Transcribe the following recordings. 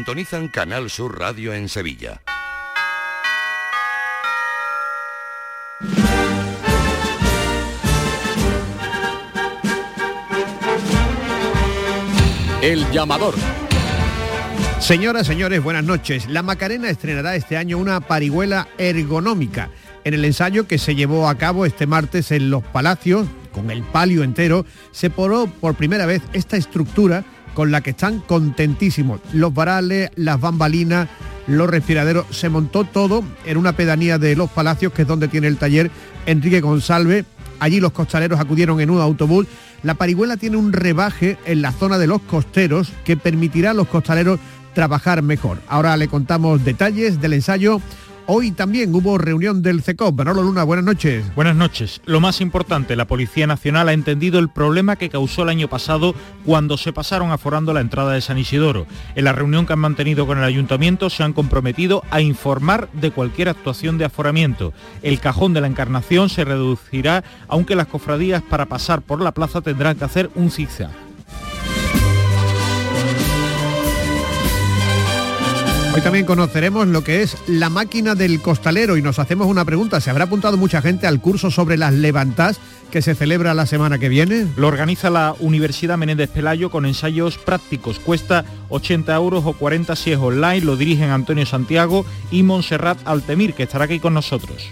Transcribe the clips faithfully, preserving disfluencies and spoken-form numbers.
Sintonizan Canal Sur Radio en Sevilla. El llamador. Señoras, señores, buenas noches. La Macarena estrenará este año una parihuela ergonómica. En el ensayo que se llevó a cabo este martes en Los Palacios, con el palio entero, se probó por primera vez esta estructura con la que están contentísimos. Los varales, las bambalinas, los respiraderos, se montó todo en una pedanía de Los Palacios, que es donde tiene el taller Enrique González. Allí los costaleros acudieron en un autobús. La parihuela tiene un rebaje en la zona de los costeros que permitirá a los costaleros trabajar mejor. Ahora le contamos detalles del ensayo. Hoy también hubo reunión del CECOP. Manolo Luna, buenas noches. Buenas noches. Lo más importante, la Policía Nacional ha entendido el problema que causó el año pasado cuando se pasaron aforando la entrada de San Isidoro. En la reunión que han mantenido con el Ayuntamiento se han comprometido a informar de cualquier actuación de aforamiento. El cajón de la Encarnación se reducirá, aunque las cofradías para pasar por la plaza tendrán que hacer un zigzag. Hoy también conoceremos lo que es la máquina del costalero y nos hacemos una pregunta. ¿Se habrá apuntado mucha gente al curso sobre las levantás que se celebra la semana que viene? Lo organiza la Universidad Menéndez Pelayo con ensayos prácticos. Cuesta ochenta euros o cuarenta si es online. Lo dirigen Antonio Santiago y Montserrat Altemir, que estará aquí con nosotros.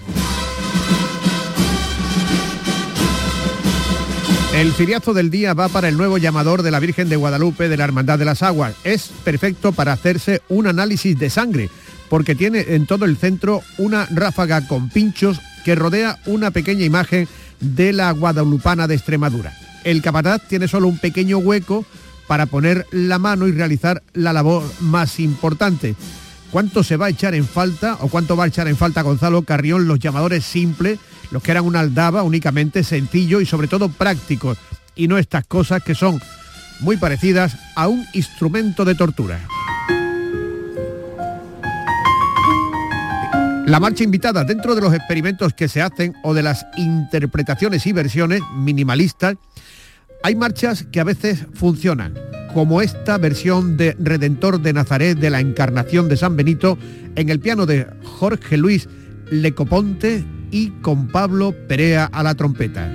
El ciriazo del día va para el nuevo llamador de la Virgen de Guadalupe de la Hermandad de las Aguas. Es perfecto para hacerse un análisis de sangre, porque tiene en todo el centro una ráfaga con pinchos que rodea una pequeña imagen de la guadalupana de Extremadura. El capataz tiene solo un pequeño hueco para poner la mano y realizar la labor más importante. ¿Cuánto se va a echar en falta, o cuánto va a echar en falta Gonzalo Carrión, los llamadores simples, los que eran una aldaba únicamente, sencillo y sobre todo prácticos, y no estas cosas que son muy parecidas a un instrumento de tortura? La marcha invitada, dentro de los experimentos que se hacen o de las interpretaciones y versiones minimalistas, hay marchas que a veces funcionan, como esta versión de Redentor de Nazaret de la Encarnación de San Benito en el piano de Jorge Luis Lecoponte y con Pablo Perea a la trompeta.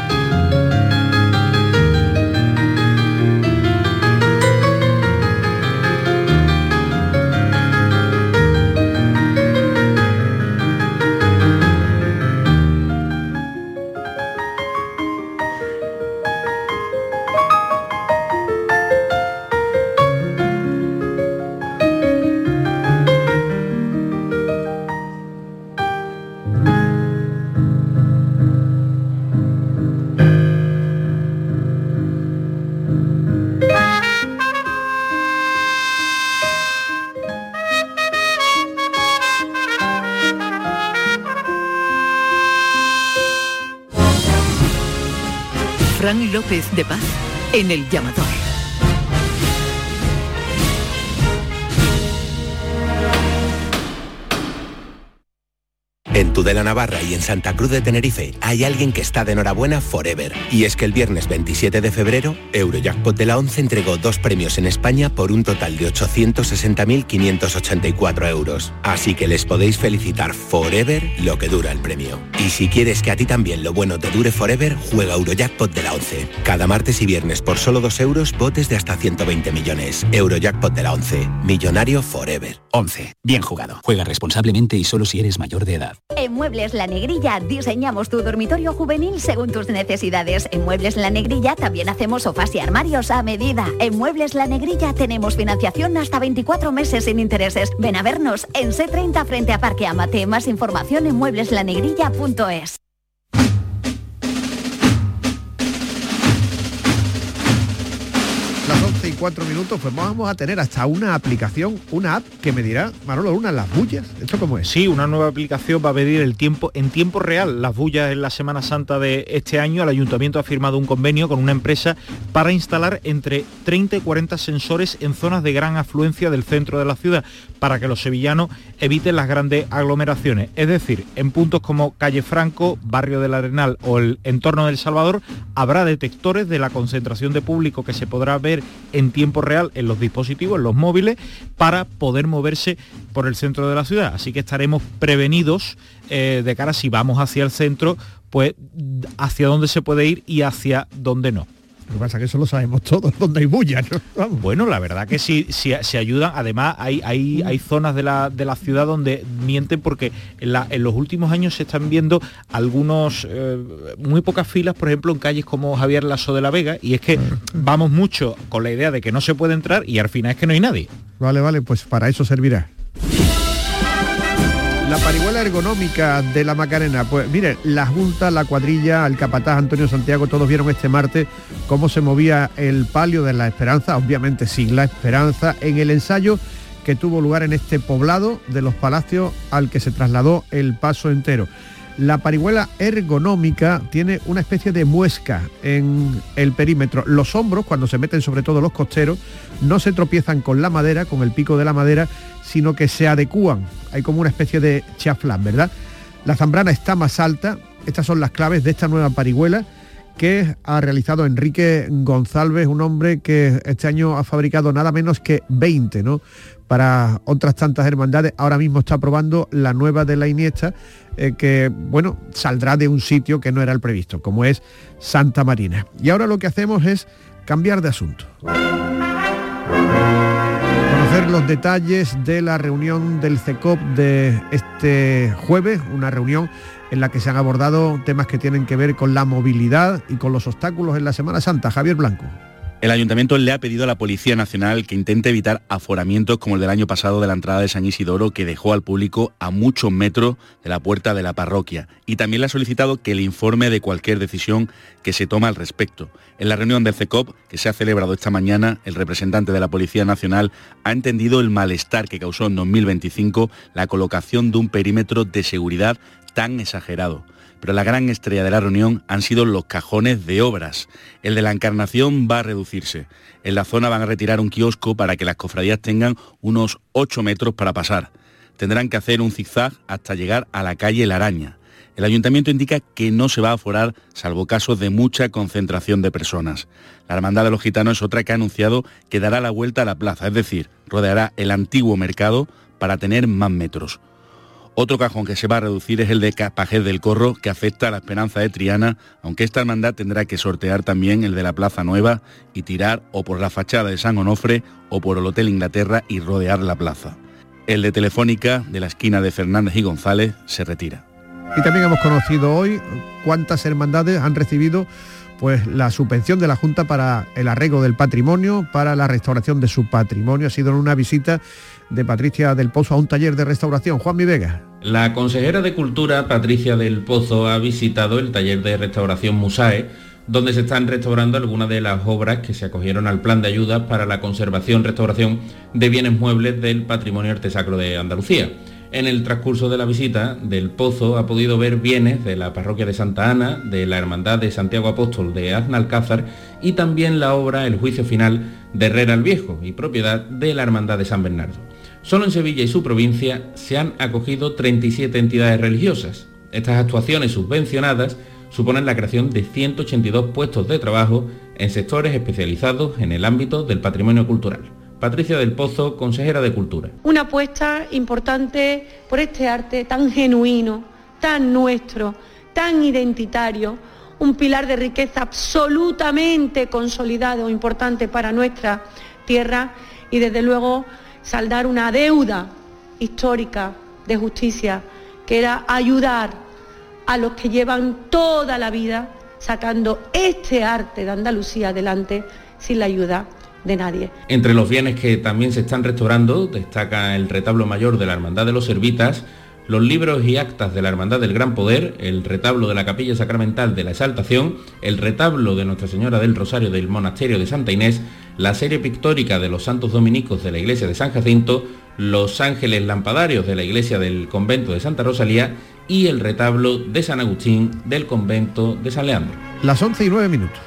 Fran López de Paz en El Llamador. En Tudela Navarra y en Santa Cruz de Tenerife hay alguien que está de enhorabuena forever. Y es que el viernes veintisiete de febrero, Eurojackpot de la once entregó dos premios en España por un total de ochocientos sesenta mil quinientos ochenta y cuatro euros. Así que les podéis felicitar forever lo que dura el premio. Y si quieres que a ti también lo bueno te dure forever, juega Eurojackpot de la once. Cada martes y viernes por solo dos euros, botes de hasta ciento veinte millones. Eurojackpot de la once. Millonario forever. once. Bien jugado. Juega responsablemente y solo si eres mayor de edad. En Muebles La Negrilla diseñamos tu dormitorio juvenil según tus necesidades. En Muebles La Negrilla también hacemos sofás y armarios a medida. En Muebles La Negrilla tenemos financiación hasta veinticuatro meses sin intereses. Ven a vernos en C treinta frente a Parque Amate. Más información en muebles la negrilla punto es. Las once y cuatro minutos, pues vamos a tener hasta una aplicación, una app que medirá, Manolo Luna, las bullas. ¿Esto cómo es? Sí, una nueva aplicación va a medir el tiempo en tiempo real las bullas en la Semana Santa de este año. El Ayuntamiento ha firmado un convenio con una empresa para instalar entre treinta y cuarenta sensores en zonas de gran afluencia del centro de la ciudad para que los sevillanos eviten las grandes aglomeraciones. Es decir, en puntos como Calle Franco, Barrio del Arenal o el entorno del Salvador habrá detectores de la concentración de público que se podrá ver en en tiempo real en los dispositivos, en los móviles, para poder moverse por el centro de la ciudad. Así que estaremos prevenidos eh, de cara, si vamos hacia el centro, pues hacia dónde se puede ir y hacia dónde no. Lo que pasa es que eso lo sabemos todos, donde hay bulla, ¿no? Vamos. Bueno, la verdad que sí, sí se ayudan. Además, hay, hay, hay zonas de la, de la ciudad donde mienten, porque en, la, en los últimos años se están viendo algunos, eh, muy pocas filas, por ejemplo, en calles como Javier Lasso de la Vega, y es que vamos mucho con la idea de que no se puede entrar y al final es que no hay nadie. Vale, vale, pues para eso servirá. La parihuela ergonómica de la Macarena, pues mire, la Junta, la cuadrilla, el capataz Antonio Santiago, todos vieron este martes cómo se movía el palio de la Esperanza, obviamente sin la Esperanza, en el ensayo que tuvo lugar en este poblado de los Palacios al que se trasladó el paso entero. La parihuela ergonómica tiene una especie de muesca en el perímetro. Los hombros, cuando se meten sobre todo los costeros, no se tropiezan con la madera, con el pico de la madera, sino que se adecúan. Hay como una especie de chaflán, ¿verdad? La zambrana está más alta. Estas son las claves de esta nueva parihuela que ha realizado Enrique González, un hombre que este año ha fabricado nada menos que veinte, ¿no? Para otras tantas hermandades. Ahora mismo está probando la nueva de la Iniesta, eh, que, bueno, saldrá de un sitio que no era el previsto, como es Santa Marina. Y ahora lo que hacemos es cambiar de asunto. Conocer los detalles de la reunión del C E C O P de este jueves, una reunión en la que se han abordado temas que tienen que ver con la movilidad y con los obstáculos en la Semana Santa. Javier Blanco. El Ayuntamiento le ha pedido a la Policía Nacional que intente evitar aforamientos como el del año pasado de la entrada de San Isidoro, que dejó al público a muchos metros de la puerta de la parroquia. Y también le ha solicitado que le informe de cualquier decisión que se toma al respecto. En la reunión del C E C O P, que se ha celebrado esta mañana, el representante de la Policía Nacional ha entendido el malestar que causó en dos mil veinticinco la colocación de un perímetro de seguridad tan exagerado. Pero la gran estrella de la reunión han sido los cajones de obras. El de la Encarnación va a reducirse. En la zona van a retirar un kiosco para que las cofradías tengan unos ocho metros para pasar. Tendrán que hacer un zigzag hasta llegar a la calle La Araña. El Ayuntamiento indica que no se va a aforar, salvo casos de mucha concentración de personas. La Hermandad de los Gitanos es otra que ha anunciado que dará la vuelta a la plaza, es decir, rodeará el antiguo mercado para tener más metros. Otro cajón que se va a reducir es el de Pajés del Corro, que afecta a la Esperanza de Triana, aunque esta hermandad tendrá que sortear también el de la Plaza Nueva y tirar o por la fachada de San Onofre o por el Hotel Inglaterra y rodear la plaza. El de Telefónica, de la esquina de Fernández y González, se retira. Y también hemos conocido hoy cuántas hermandades han recibido pues la subvención de la Junta para el arreglo del patrimonio, para la restauración de su patrimonio. Ha sido en una visita de Patricia del Pozo a un taller de restauración. Juanmi Vega. La consejera de Cultura, Patricia del Pozo, ha visitado el taller de restauración Musae, donde se están restaurando algunas de las obras que se acogieron al plan de ayudas para la conservación y restauración de bienes muebles del patrimonio artesacro de Andalucía. En el transcurso de la visita, Del Pozo ha podido ver bienes de la parroquia de Santa Ana, de la Hermandad de Santiago Apóstol de Aznalcázar y también la obra El Juicio Final de Herrera el Viejo, y propiedad de la Hermandad de San Bernardo. Solo en Sevilla y su provincia se han acogido treinta y siete entidades religiosas. Estas actuaciones subvencionadas suponen la creación de ciento ochenta y dos puestos de trabajo en sectores especializados en el ámbito del patrimonio cultural. Patricia del Pozo, consejera de Cultura. Una apuesta importante por este arte tan genuino, tan nuestro, tan identitario, un pilar de riqueza absolutamente consolidado, importante para nuestra tierra y desde luego saldar una deuda histórica de justicia, que era ayudar a los que llevan toda la vida sacando este arte de Andalucía adelante sin la ayuda de nadie. Entre los bienes que también se están restaurando destaca el retablo mayor de la Hermandad de los Servitas, los libros y actas de la Hermandad del Gran Poder, el retablo de la Capilla Sacramental de la Exaltación, el retablo de Nuestra Señora del Rosario del Monasterio de Santa Inés, la serie pictórica de los santos dominicos de la Iglesia de San Jacinto, los ángeles lampadarios de la Iglesia del Convento de Santa Rosalía y el retablo de San Agustín del Convento de San Leandro. Las once y nueve minutos.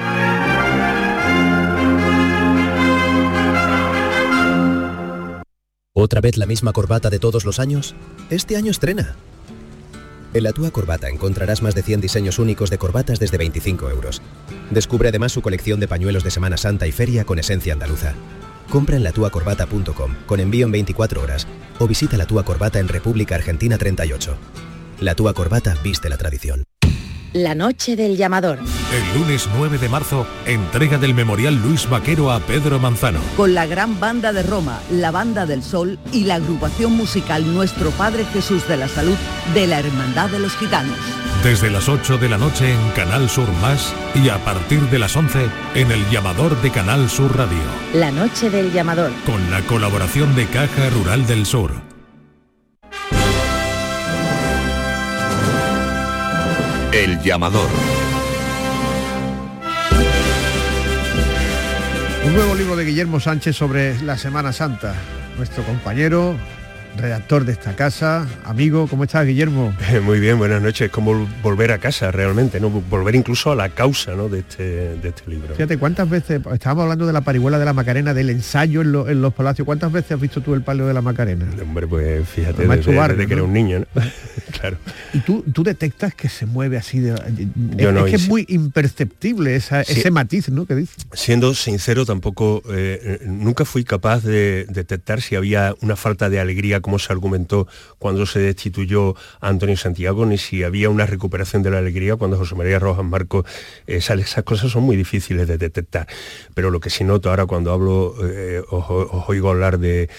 ¿Otra vez la misma corbata de todos los años? Este año estrena. En la Tua Corbata encontrarás más de cien diseños únicos de corbatas desde veinticinco euros. Descubre además su colección de pañuelos de Semana Santa y feria con esencia andaluza. Compra en la tua corbata punto com con envío en veinticuatro horas o visita La Tua Corbata en República Argentina treinta y ocho. La Tua Corbata viste la tradición. La noche del llamador. El lunes nueve de marzo, entrega del Memorial Luis Vaquero a Pedro Manzano. Con la Gran Banda de Roma, la Banda del Sol y la agrupación musical Nuestro Padre Jesús de la Salud de la Hermandad de los Gitanos. Desde las ocho de la noche en Canal Sur Más y a partir de las once en El Llamador de Canal Sur Radio. La noche del llamador. Con la colaboración de Caja Rural del Sur. El Llamador. Un nuevo libro de Guillermo Sánchez sobre la Semana Santa. Nuestro compañero, redactor de esta casa, amigo, ¿cómo estás, Guillermo? Muy bien, buenas noches. Es como volver a casa realmente, ¿no? Volver incluso a la causa, ¿no? de, este, de este libro. Fíjate, ¿cuántas veces, estábamos hablando de la parihuela de la Macarena, del ensayo en, lo, en los palacios, ¿cuántas veces has visto tú el palio de la Macarena? Hombre, pues fíjate, Además, desde, barrio, desde que ¿no? era un niño, ¿no? Claro. Y tú, tú detectas que se mueve así, de, Yo es, no, es que y es muy imperceptible esa, sí. ese matiz, ¿no? Que dice. Siendo sincero, tampoco, eh, nunca fui capaz de detectar si había una falta de alegría, como se argumentó cuando se destituyó a Antonio Santiago, ni si había una recuperación de la alegría cuando José María Rojas Marcos eh, sale. Esas cosas son muy difíciles de detectar, pero lo que sí noto ahora cuando hablo, eh, os, os oigo hablar de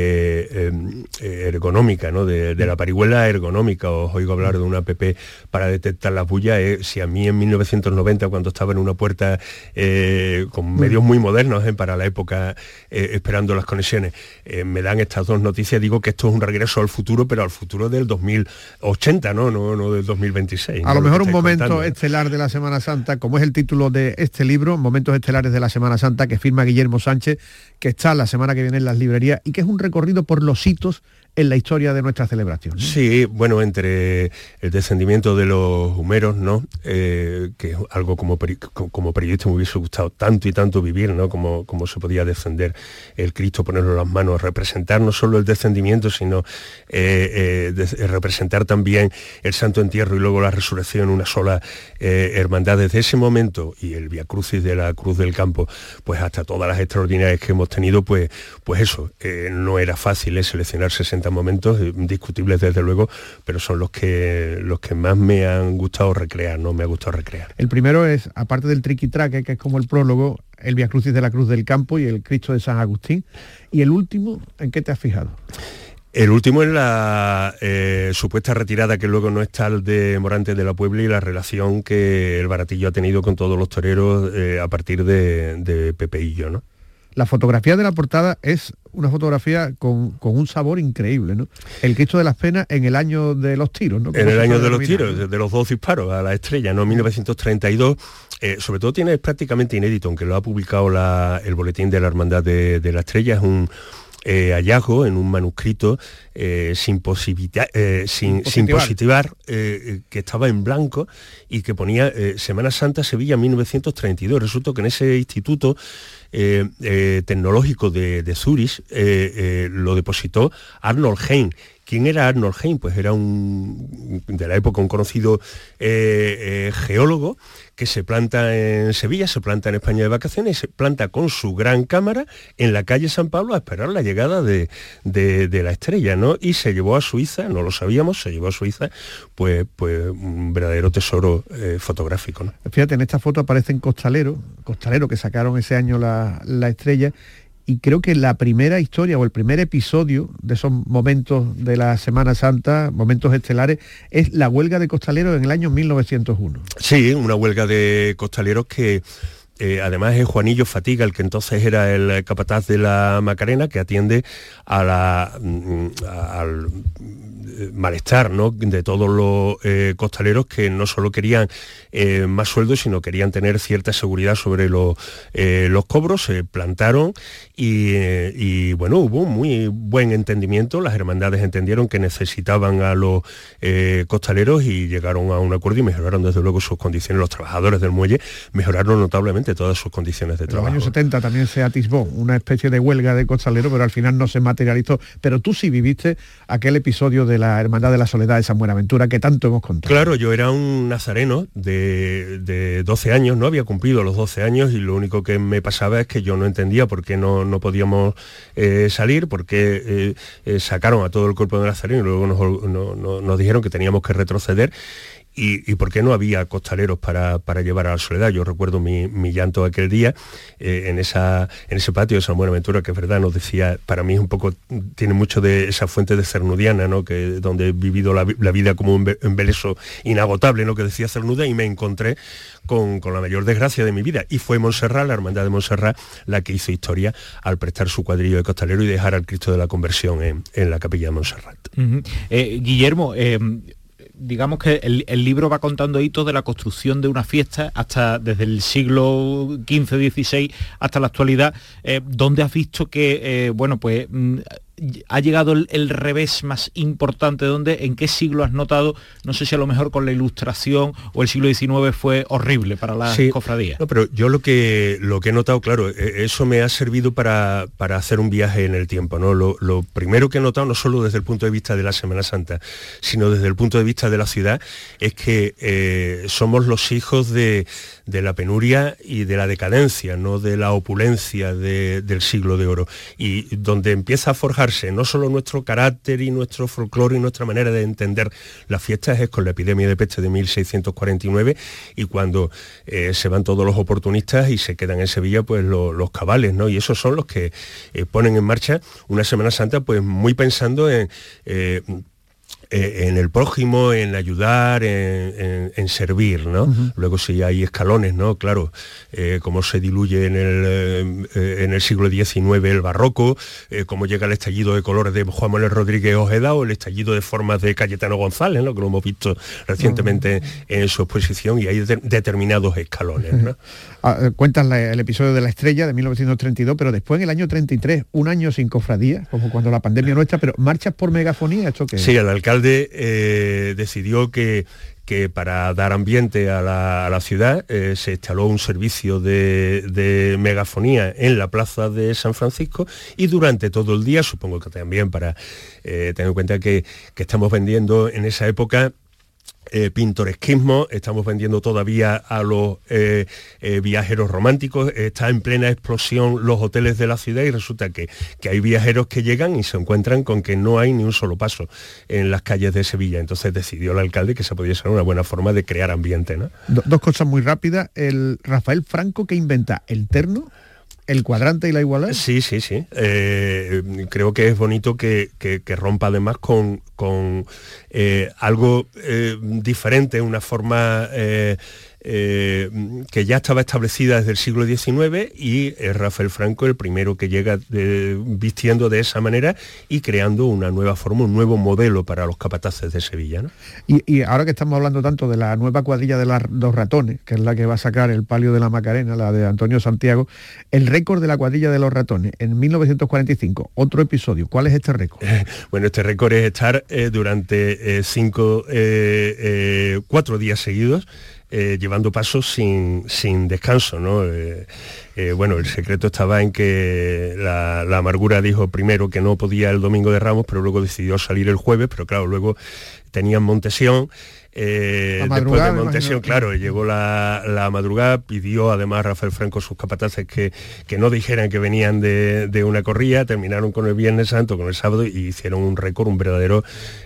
eh, eh, ergonómica, ¿no? de, de la parihuela ergonómica, os oigo hablar de una app para detectar las bullas. Eh, si a mí en mil novecientos noventa, cuando estaba en una puerta eh, con medios muy modernos eh, para la época, eh, esperando las conexiones, eh, me dan estas dos noticias, digo que esto es un regreso al futuro, pero al futuro del dos mil ochenta, no, no, no del dos mil veintiséis. A ¿no? lo mejor un que momento contando, ¿eh? estelar de la Semana Santa, como es el título de este libro, Momentos Estelares de la Semana Santa, que firma Guillermo Sánchez, que está la semana que viene en las librerías y que es un recorrido por los hitos en la historia de nuestra celebración, ¿no? Sí, bueno, entre el descendimiento de los humeros, ¿no? Eh, que es algo como, peri como periodista me hubiese gustado tanto y tanto vivir, ¿no? Como, como se podía descender el Cristo, ponerlo en las manos, representar no solo el descendimiento, sino eh, eh, de, representar también el Santo Entierro y luego la resurrección, una sola eh, hermandad. Desde ese momento, y el Via Crucis de la Cruz del Campo, pues hasta todas las extraordinarias que hemos tenido, pues, pues eso, eh, no era fácil eh, seleccionar sesenta momentos, discutibles desde luego, pero son los que los que más me han gustado recrear, no me ha gustado recrear. El primero es, aparte del triqui-traque, que es como el prólogo, el Via Crucis de la Cruz del Campo y el Cristo de San Agustín. Y el último, ¿en qué te has fijado? El último es la eh, supuesta retirada, que luego no está el de Morante de la Puebla, y la relación que el Baratillo ha tenido con todos los toreros eh, a partir de, de Pepeillo, ¿no? La fotografía de la portada es una fotografía con, con un sabor increíble, ¿no? El Cristo de las Penas en el año de los tiros, ¿no? En el año de los tiros, de, de los dos disparos a la estrella, ¿no? mil novecientos treinta y dos. Eh, sobre todo tiene, es prácticamente inédito, aunque lo ha publicado la, el Boletín de la Hermandad de, de la Estrella. Es un eh, hallazgo en un manuscrito eh, sin, posibilidad, eh, sin, sin positivar, eh, que estaba en blanco y que ponía eh, Semana Santa Sevilla mil novecientos treinta y dos. Resulta que en ese instituto Eh, eh, tecnológico de, de Zurich eh, eh, lo depositó Arnold Hein. ¿Quién era Arnold Hein? Pues era un, de la época, un conocido eh, eh, geólogo que se planta en Sevilla, se planta en España de vacaciones, y se planta con su gran cámara en la calle San Pablo a esperar la llegada de, de, de la estrella, ¿no? Y se llevó a Suiza, no lo sabíamos, se llevó a Suiza, pues, pues un verdadero tesoro eh, fotográfico, ¿no? Fíjate, en esta foto aparecen costaleros, costaleros que sacaron ese año la, la estrella, y creo que la primera historia o el primer episodio de esos momentos de la Semana Santa, momentos estelares, es la huelga de costaleros en el año mil novecientos uno. Sí, una huelga de costaleros que eh, además es Juanillo Fatiga, el que entonces era el capataz de la Macarena, que atiende a la, a, al malestar, ¿no?, de todos los eh, costaleros, que no solo querían eh, más sueldos, sino querían tener cierta seguridad sobre los, eh, los cobros. Se plantaron y, eh, y bueno, hubo un muy buen entendimiento. Las hermandades entendieron que necesitaban a los eh, costaleros y llegaron a un acuerdo y mejoraron desde luego sus condiciones. Los trabajadores del muelle mejoraron notablemente absolutamente todas sus condiciones de en trabajo. En los años setenta también se atisbó una especie de huelga de costaleros, pero al final no se materializó. Pero tú sí viviste aquel episodio de la Hermandad de la Soledad de San Buenaventura que tanto hemos contado. Claro, yo era un nazareno de, de doce años, no había cumplido los doce años y lo único que me pasaba es que yo no entendía por qué no, no podíamos eh, salir, por qué eh, eh, sacaron a todo el cuerpo de nazareno y luego nos, no, no, nos dijeron que teníamos que retroceder. Y, y por qué no había costaleros para, para llevar a la Soledad. Yo recuerdo mi, mi llanto aquel día eh, en, esa, en ese patio de San Buenaventura, que es verdad, nos decía, para mí es un poco, tiene mucho de esa fuente de Cernudiana, ¿no? Que, donde he vivido la, la vida como un embeleso inagotable, ¿no? Que decía Cernuda, y me encontré con, con la mayor desgracia de mi vida. Y fue Montserrat, la Hermandad de Montserrat, la que hizo historia al prestar su cuadrillo de costalero y dejar al Cristo de la Conversión en, en la capilla de Montserrat. Uh-huh. eh, Guillermo, eh... digamos que el, el libro va contando hitos de la construcción de una fiesta hasta desde el siglo quince dieciséis hasta la actualidad. Eh, ¿Dónde has visto que, eh, bueno, pues mm, ha llegado el, el revés más importante? ¿Dónde, en qué siglo has notado? No sé si a lo mejor con la Ilustración o el siglo diecinueve fue horrible para las sí, cofradías. No, pero yo lo que, lo que he notado, claro, eso me ha servido para, para hacer un viaje en el tiempo, ¿no? Lo, lo primero que he notado, no solo desde el punto de vista de la Semana Santa, sino desde el punto de vista de la ciudad, es que eh, somos los hijos de, de la penuria y de la decadencia, no de la opulencia de, del siglo de oro. Y donde empieza a forjarse no solo nuestro carácter y nuestro folclore y nuestra manera de entender las fiestas es con la epidemia de peste de mil seiscientos cuarenta y nueve, y cuando eh, se van todos los oportunistas y se quedan en Sevilla pues lo, los cabales, ¿no? Y esos son los que eh, ponen en marcha una Semana Santa pues muy pensando en... Eh, en el prójimo, en ayudar, en, en, en servir, ¿no? Uh-huh. Luego sí hay escalones, ¿no? Claro, eh, cómo se diluye en el, eh, en el siglo diecinueve el barroco, eh, cómo llega el estallido de colores de Juan Manuel Rodríguez Ojeda o el estallido de formas de Cayetano González, ¿no? Que lo hemos visto recientemente uh-huh. en su exposición, y hay de, determinados escalones, ¿no? Uh-huh. Ah, cuentas la, el episodio de la Estrella de mil novecientos treinta y dos, pero después en el año treinta y tres, un año sin cofradía, como cuando la pandemia nuestra, pero marchas por megafonía, ¿esto qué? Sí, el alcalde eh, decidió que, que para dar ambiente a la, a la ciudad eh, se instaló un servicio de, de megafonía en la plaza de San Francisco, y durante todo el día, supongo que también para eh, tener en cuenta que, que estamos vendiendo en esa época Eh, pintoresquismo, estamos vendiendo todavía a los eh, eh, viajeros románticos, está en plena explosión los hoteles de la ciudad, y resulta que, que hay viajeros que llegan y se encuentran con que no hay ni un solo paso en las calles de Sevilla. Entonces decidió el alcalde que esa podía ser una buena forma de crear ambiente, ¿no? Do- dos cosas muy rápidas. El Rafael Franco, que inventa el terno, el cuadrante y la igualdad. Sí, sí, sí. Eh, creo que es bonito que, que, que rompa además con, con eh, algo eh, diferente, una forma eh, eh, que ya estaba establecida desde el siglo diecinueve, y es Rafael Franco el primero que llega de, vistiendo de esa manera y creando una nueva forma, un nuevo modelo para los capataces de Sevilla, ¿no? Y, y ahora que estamos hablando tanto de la nueva cuadrilla de los dos ratones, que es la que va a sacar el palio de la Macarena, la de Antonio Santiago, el récord de la cuadrilla de los ratones en mil novecientos cuarenta y cinco, otro episodio. ¿Cuál es este récord? Eh, bueno, este récord es estar eh, durante eh, cinco, eh, eh, cuatro días seguidos Eh, llevando pasos sin, sin descanso, ¿no? Eh, eh, bueno, el secreto estaba en que la, la amargura dijo primero que no podía el domingo de Ramos, pero luego decidió salir el jueves, pero claro, luego tenían Montesión. Eh, después de Montesión, claro, llegó la, la madrugada, pidió además Rafael Franco sus capataces que, que no dijeran que venían de, de una corrida, terminaron con el Viernes Santo, con el sábado, y hicieron un récord, un verdadero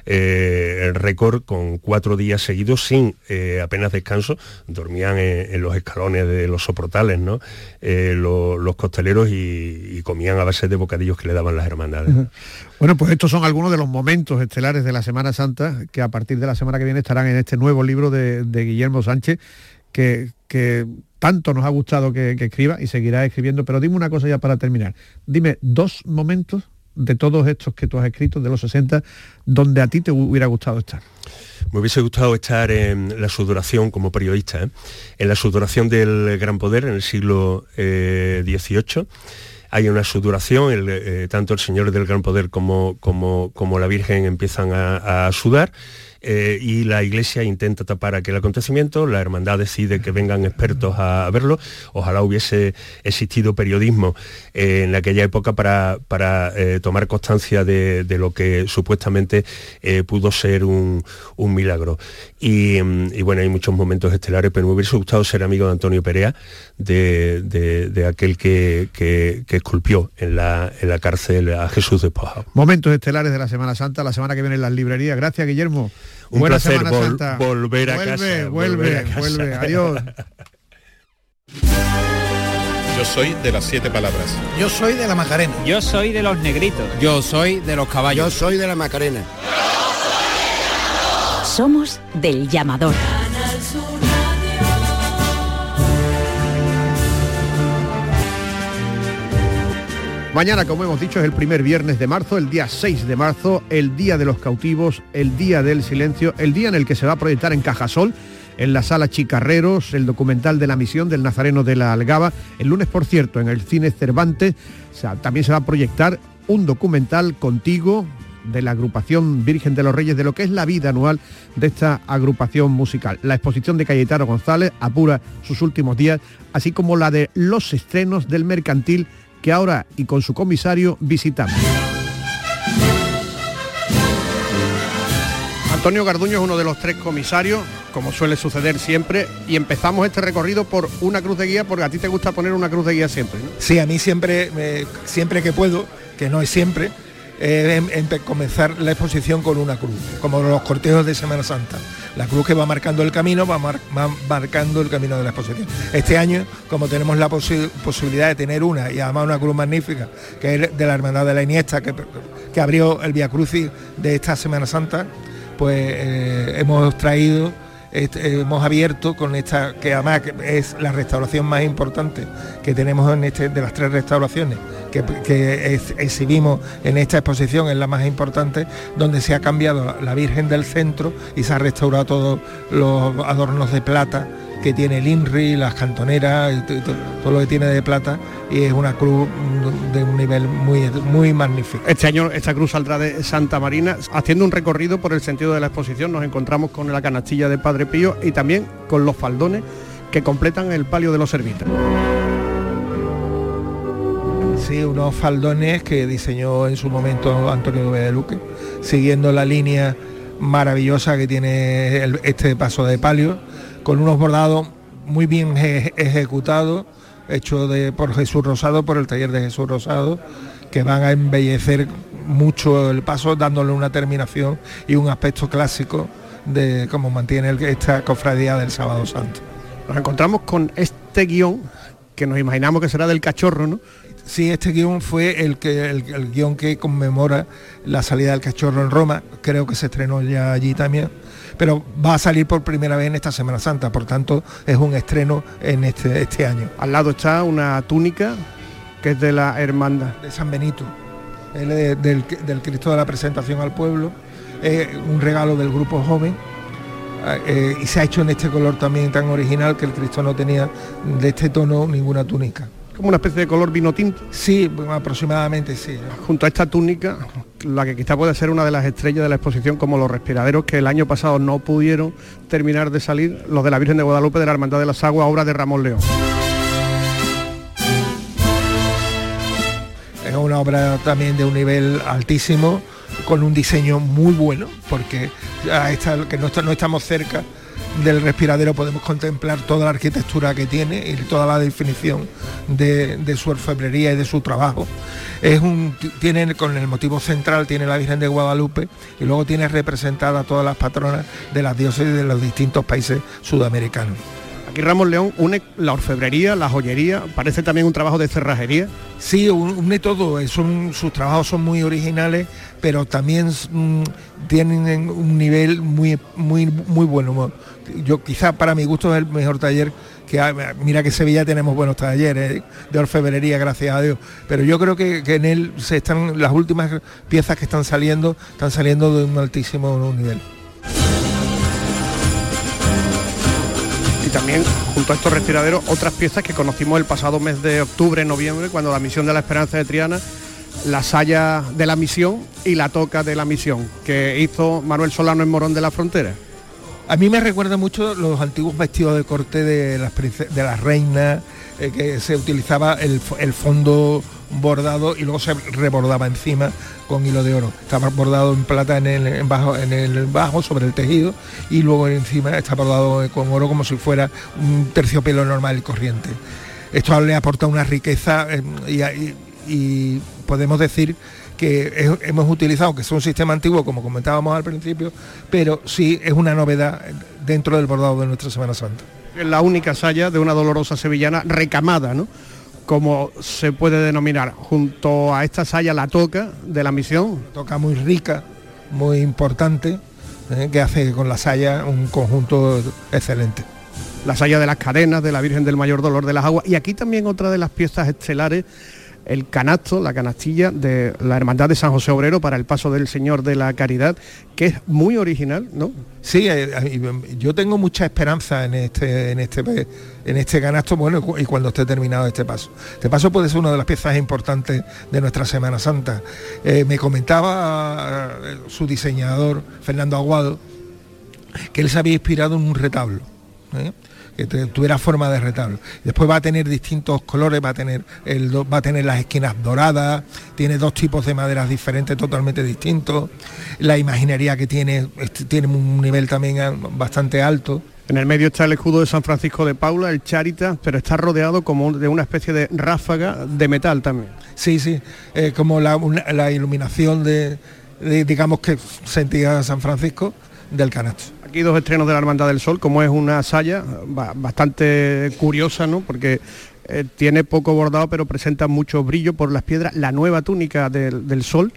eh, récord, con cuatro días seguidos sin eh, apenas descanso. Dormían en, en los escalones de los soportales, ¿no? Eh, lo, los costaleros, y, y comían a base de bocadillos que le daban las hermandades. Uh-huh. Bueno, pues estos son algunos de los momentos estelares de la Semana Santa, que a partir de la semana que viene estarán en este nuevo libro de, de Guillermo Sánchez, que, que tanto nos ha gustado que, que escriba y seguirá escribiendo. Pero dime una cosa ya para terminar. Dime dos momentos de todos estos que tú has escrito, de los sesenta, donde a ti te hubiera gustado estar. Me hubiese gustado estar en la sudoración como periodista, ¿eh? En la sudoración del Gran Poder en el siglo eh, dieciocho. Hay una sudoración, el, eh, tanto el Señor del Gran Poder como, como, como la Virgen empiezan a, a sudar, eh, y la Iglesia intenta tapar aquel acontecimiento, la hermandad decide que vengan expertos a, a verlo. Ojalá hubiese existido periodismo eh, en aquella época para, para eh, tomar constancia de, de lo que supuestamente eh, pudo ser un, un milagro. Y, y bueno, hay muchos momentos estelares, pero me hubiese gustado ser amigo de Antonio Perea, de, de, de aquel que, que, que esculpió en la, en la cárcel a Jesús despojado. Momentos estelares de la Semana Santa, la semana que viene en las librerías. Gracias, Guillermo. Un Buena placer Semana vol Santa. volver a vuelve, casa. Vuelve, volver a casa. vuelve. Adiós. Yo soy de las siete palabras. Yo soy de la Macarena. Yo soy de los negritos. Yo soy de los caballos. Yo soy de la Macarena. Somos del Llamador. Mañana, como hemos dicho, es el primer viernes de marzo, el día seis de marzo, el día de los cautivos, el día del silencio, el día en el que se va a proyectar en Cajasol, en la sala Chicarreros, el documental de la misión del Nazareno de la Algaba. El lunes, por cierto, en el Cine Cervantes, o sea, también se va a proyectar un documental contigo, de la agrupación Virgen de los Reyes, de lo que es la vida anual de esta agrupación musical. La exposición de Cayetano González apura sus últimos días, así como la de los estrenos del Mercantil, que ahora y con su comisario visitamos. Antonio Garduño es uno de los tres comisarios, como suele suceder siempre, y empezamos este recorrido por una cruz de guía, porque a ti te gusta poner una cruz de guía siempre, ¿no? Sí, a mí siempre, me, siempre que puedo, que no es siempre, eh, en, en comenzar la exposición con una cruz, como los cortejos de Semana Santa. La cruz que va marcando el camino, va, mar, va marcando el camino de la exposición. Este año, como tenemos la posi posibilidad de tener una, y además una cruz magnífica, que es de la Hermandad de la Iniesta, que, que abrió el Vía Crucis de esta Semana Santa, pues eh, hemos traído, este, hemos abierto con esta, que además es la restauración más importante que tenemos en este, de las tres restauraciones que, que es, exhibimos en esta exposición, es la más importante, donde se ha cambiado la Virgen del centro y se ha restaurado todos los adornos de plata que tiene el INRI, las cantoneras, y todo, todo lo que tiene de plata, y es una cruz de un nivel muy, muy magnífico. Este año esta cruz saldrá de Santa Marina. Haciendo un recorrido por el sentido de la exposición, nos encontramos con la canastilla de Padre Pío y también con los faldones que completan el palio de los servitas. Sí, unos faldones que diseñó en su momento Antonio de Luque, siguiendo la línea maravillosa que tiene el, este paso de palio, con unos bordados muy bien eje ejecutados, hechos de, por Jesús Rosado, por el taller de Jesús Rosado, que van a embellecer mucho el paso, dándole una terminación y un aspecto clásico de cómo mantiene el, esta cofradía del Sábado Santo. Nos encontramos con este guión, que nos imaginamos que será del Cachorro, ¿no? Sí, este guión fue el, que, el, el guión que conmemora la salida del Cachorro en Roma, creo que se estrenó ya allí también, pero va a salir por primera vez en esta Semana Santa, por tanto es un estreno en este, este año. Al lado está una túnica que es de la hermandad de San Benito, el de, del, del Cristo de la Presentación al Pueblo, eh, un regalo del grupo joven, eh, y se ha hecho en este color también tan original, que el Cristo no tenía de este tono ninguna túnica. Como una especie de color vino tinto. Sí, aproximadamente sí. Junto a esta túnica, la que quizá puede ser una de las estrellas de la exposición, como los respiraderos que el año pasado no pudieron terminar de salir, los de la Virgen de Guadalupe de la Hermandad de las Aguas, obra de Ramón León. Es una obra también de un nivel altísimo, con un diseño muy bueno, porque a esta, que no, está, no estamos cerca del respiradero, podemos contemplar toda la arquitectura que tiene y toda la definición de, de su orfebrería y de su trabajo. Es un, tiene, con el motivo central tiene la Virgen de Guadalupe, y luego tiene representadas todas las patronas de las diócesis de los distintos países sudamericanos. Aquí Ramón León une la orfebrería, la joyería, parece también un trabajo de cerrajería. Sí, une todo, son, sus trabajos son muy originales, pero también mmm, tienen un nivel muy, muy, muy bueno. Yo quizá para mi gusto es el mejor taller que hay. Mira que en Sevilla tenemos buenos talleres de orfebrería, gracias a Dios, pero yo creo que, que en él se están, las últimas piezas que están saliendo, están saliendo de un altísimo nivel. Y también, junto a estos respiraderos, otras piezas que conocimos el pasado mes de octubre, noviembre, cuando la Misión de la Esperanza de Triana la saya de la Misión y la toca de la Misión, que hizo Manuel Solano en Morón de la Frontera. A mí me recuerda mucho los antiguos vestidos de corte de las, de las reinas, eh, que se utilizaba el, el fondo bordado y luego se rebordaba encima con hilo de oro. Estaba bordado en plata en el, en bajo, en el bajo sobre el tejido, y luego encima está bordado con oro como si fuera un terciopelo normal y corriente. Esto le aporta una riqueza eh, y, y, y podemos decir que es, hemos utilizado, que es un sistema antiguo como comentábamos al principio, pero sí es una novedad dentro del bordado de nuestra Semana Santa. Es la única saya de una dolorosa sevillana recamada, ¿no?, como se puede denominar. Junto a esta saya la toca de la Misión. Toca muy rica, muy importante, ¿eh?, que hace con la saya un conjunto excelente. La saya de las cadenas de la Virgen del Mayor Dolor de las Aguas, y aquí también otra de las piezas estelares, el canasto, la canastilla de la Hermandad de San José Obrero para el Paso del Señor de la Caridad, que es muy original, ¿no? Sí, eh, yo tengo mucha esperanza en este, en este, en este canasto, bueno, y cuando esté terminado este paso. Este paso puede ser una de las piezas importantes de nuestra Semana Santa. Eh, me comentaba eh, su diseñador, Fernando Aguado, que él se había inspirado en un retablo, ¿eh?, que tuviera forma de retablo. Después va a tener distintos colores, va a tener el, va a tener las esquinas doradas, tiene dos tipos de maderas diferentes totalmente distintos. La imaginería que tiene tiene un nivel también bastante alto. En el medio está el escudo de San Francisco de Paula, el Cháritas, pero está rodeado como de una especie de ráfaga de metal también. Sí, sí, eh, como la, una, la iluminación de, de, digamos, que sentía San Francisco del canasto. Aquí dos estrenos de la Hermandad del Sol, como es una saya bastante curiosa, ¿no?, porque eh, tiene poco bordado pero presenta mucho brillo por las piedras, la nueva túnica del, del Sol,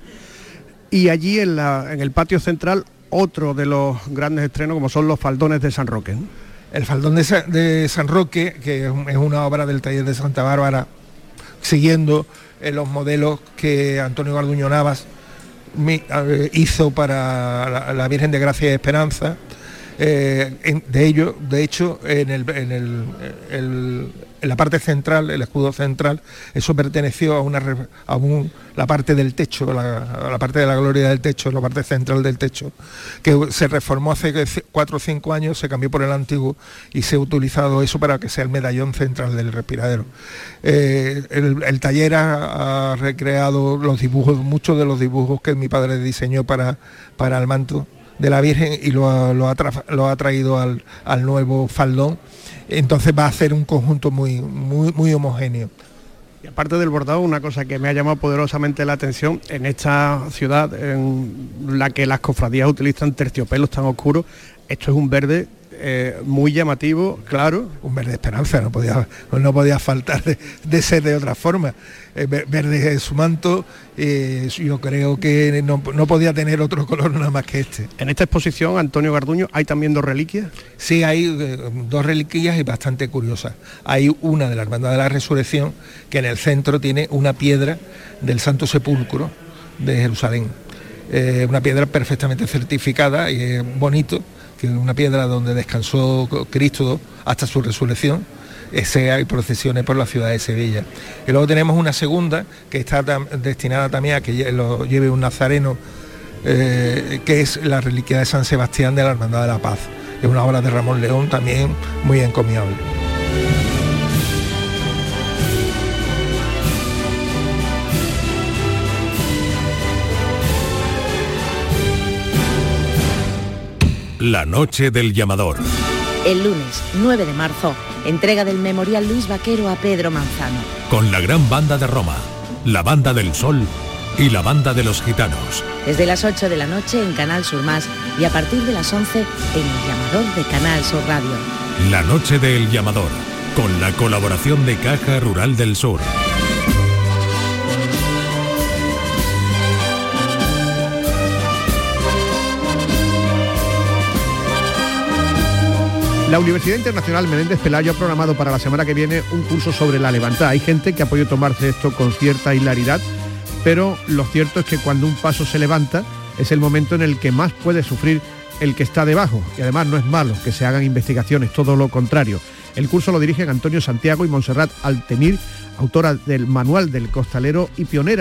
y allí en, la, en el patio central otro de los grandes estrenos, como son los faldones de San Roque, ¿no? El faldón de, Sa de San Roque, que es una obra del taller de Santa Bárbara, siguiendo eh, los modelos que Antonio Garduño Navas mi, eh, hizo para la, la Virgen de Gracia y Esperanza. Eh, en, de ello, de hecho, en, el, en, el, el, en la parte central, el escudo central, eso perteneció a una a un, la parte del techo, la, a la parte de la gloria del techo, la parte central del techo, que se reformó hace cuatro o cinco años, se cambió por el antiguo y se ha utilizado eso para que sea el medallón central del respiradero. Eh, el, el taller ha, ha recreado los dibujos, muchos de los dibujos que mi padre diseñó para, para el manto de la Virgen, y lo ha, lo ha, tra lo ha traído al, al nuevo faldón. Entonces va a hacer un conjunto muy, muy, muy homogéneo. Y aparte del bordado, una cosa que me ha llamado poderosamente la atención, en esta ciudad en la que las cofradías utilizan terciopelos tan oscuros, esto es un verde eh, muy llamativo, claro. Un verde esperanza, no podía, no podía faltar de, de ser de otra forma. Eh, verde es su manto, eh, yo creo que no, no podía tener otro color nada más que este. En esta exposición, Antonio Garduño, ¿hay también dos reliquias? Sí, hay eh, dos reliquias y bastante curiosas. Hay una de la Hermandad de la Resurrección, que en el centro tiene una piedra del Santo Sepulcro de Jerusalén. Eh, una piedra perfectamente certificada y es bonito, que es una piedra donde descansó Cristo hasta su resurrección. Ese hay procesiones por la ciudad de Sevilla. Y luego tenemos una segunda que está destinada también a que lo lleve un nazareno, eh, que es la reliquia de San Sebastián de la Hermandad de la Paz. Es una obra de Ramón León también muy encomiable. La noche del llamador. El lunes nueve de marzo, entrega del Memorial Luis Vaquero a Pedro Manzano. Con la gran banda de Roma, la banda del Sol y la banda de los Gitanos. Desde las ocho de la noche en Canal Sur Más y a partir de las once en El Llamador de Canal Sur Radio. La noche del llamador, con la colaboración de Caja Rural del Sur. La Universidad Internacional Menéndez Pelayo ha programado para la semana que viene un curso sobre la levantada. Hay gente que ha podido tomarse esto con cierta hilaridad, pero lo cierto es que cuando un paso se levanta es el momento en el que más puede sufrir el que está debajo. Y además no es malo que se hagan investigaciones, todo lo contrario. El curso lo dirigen Antonio Santiago y Montserrat Altemir, autora del Manual del Costalero y pionera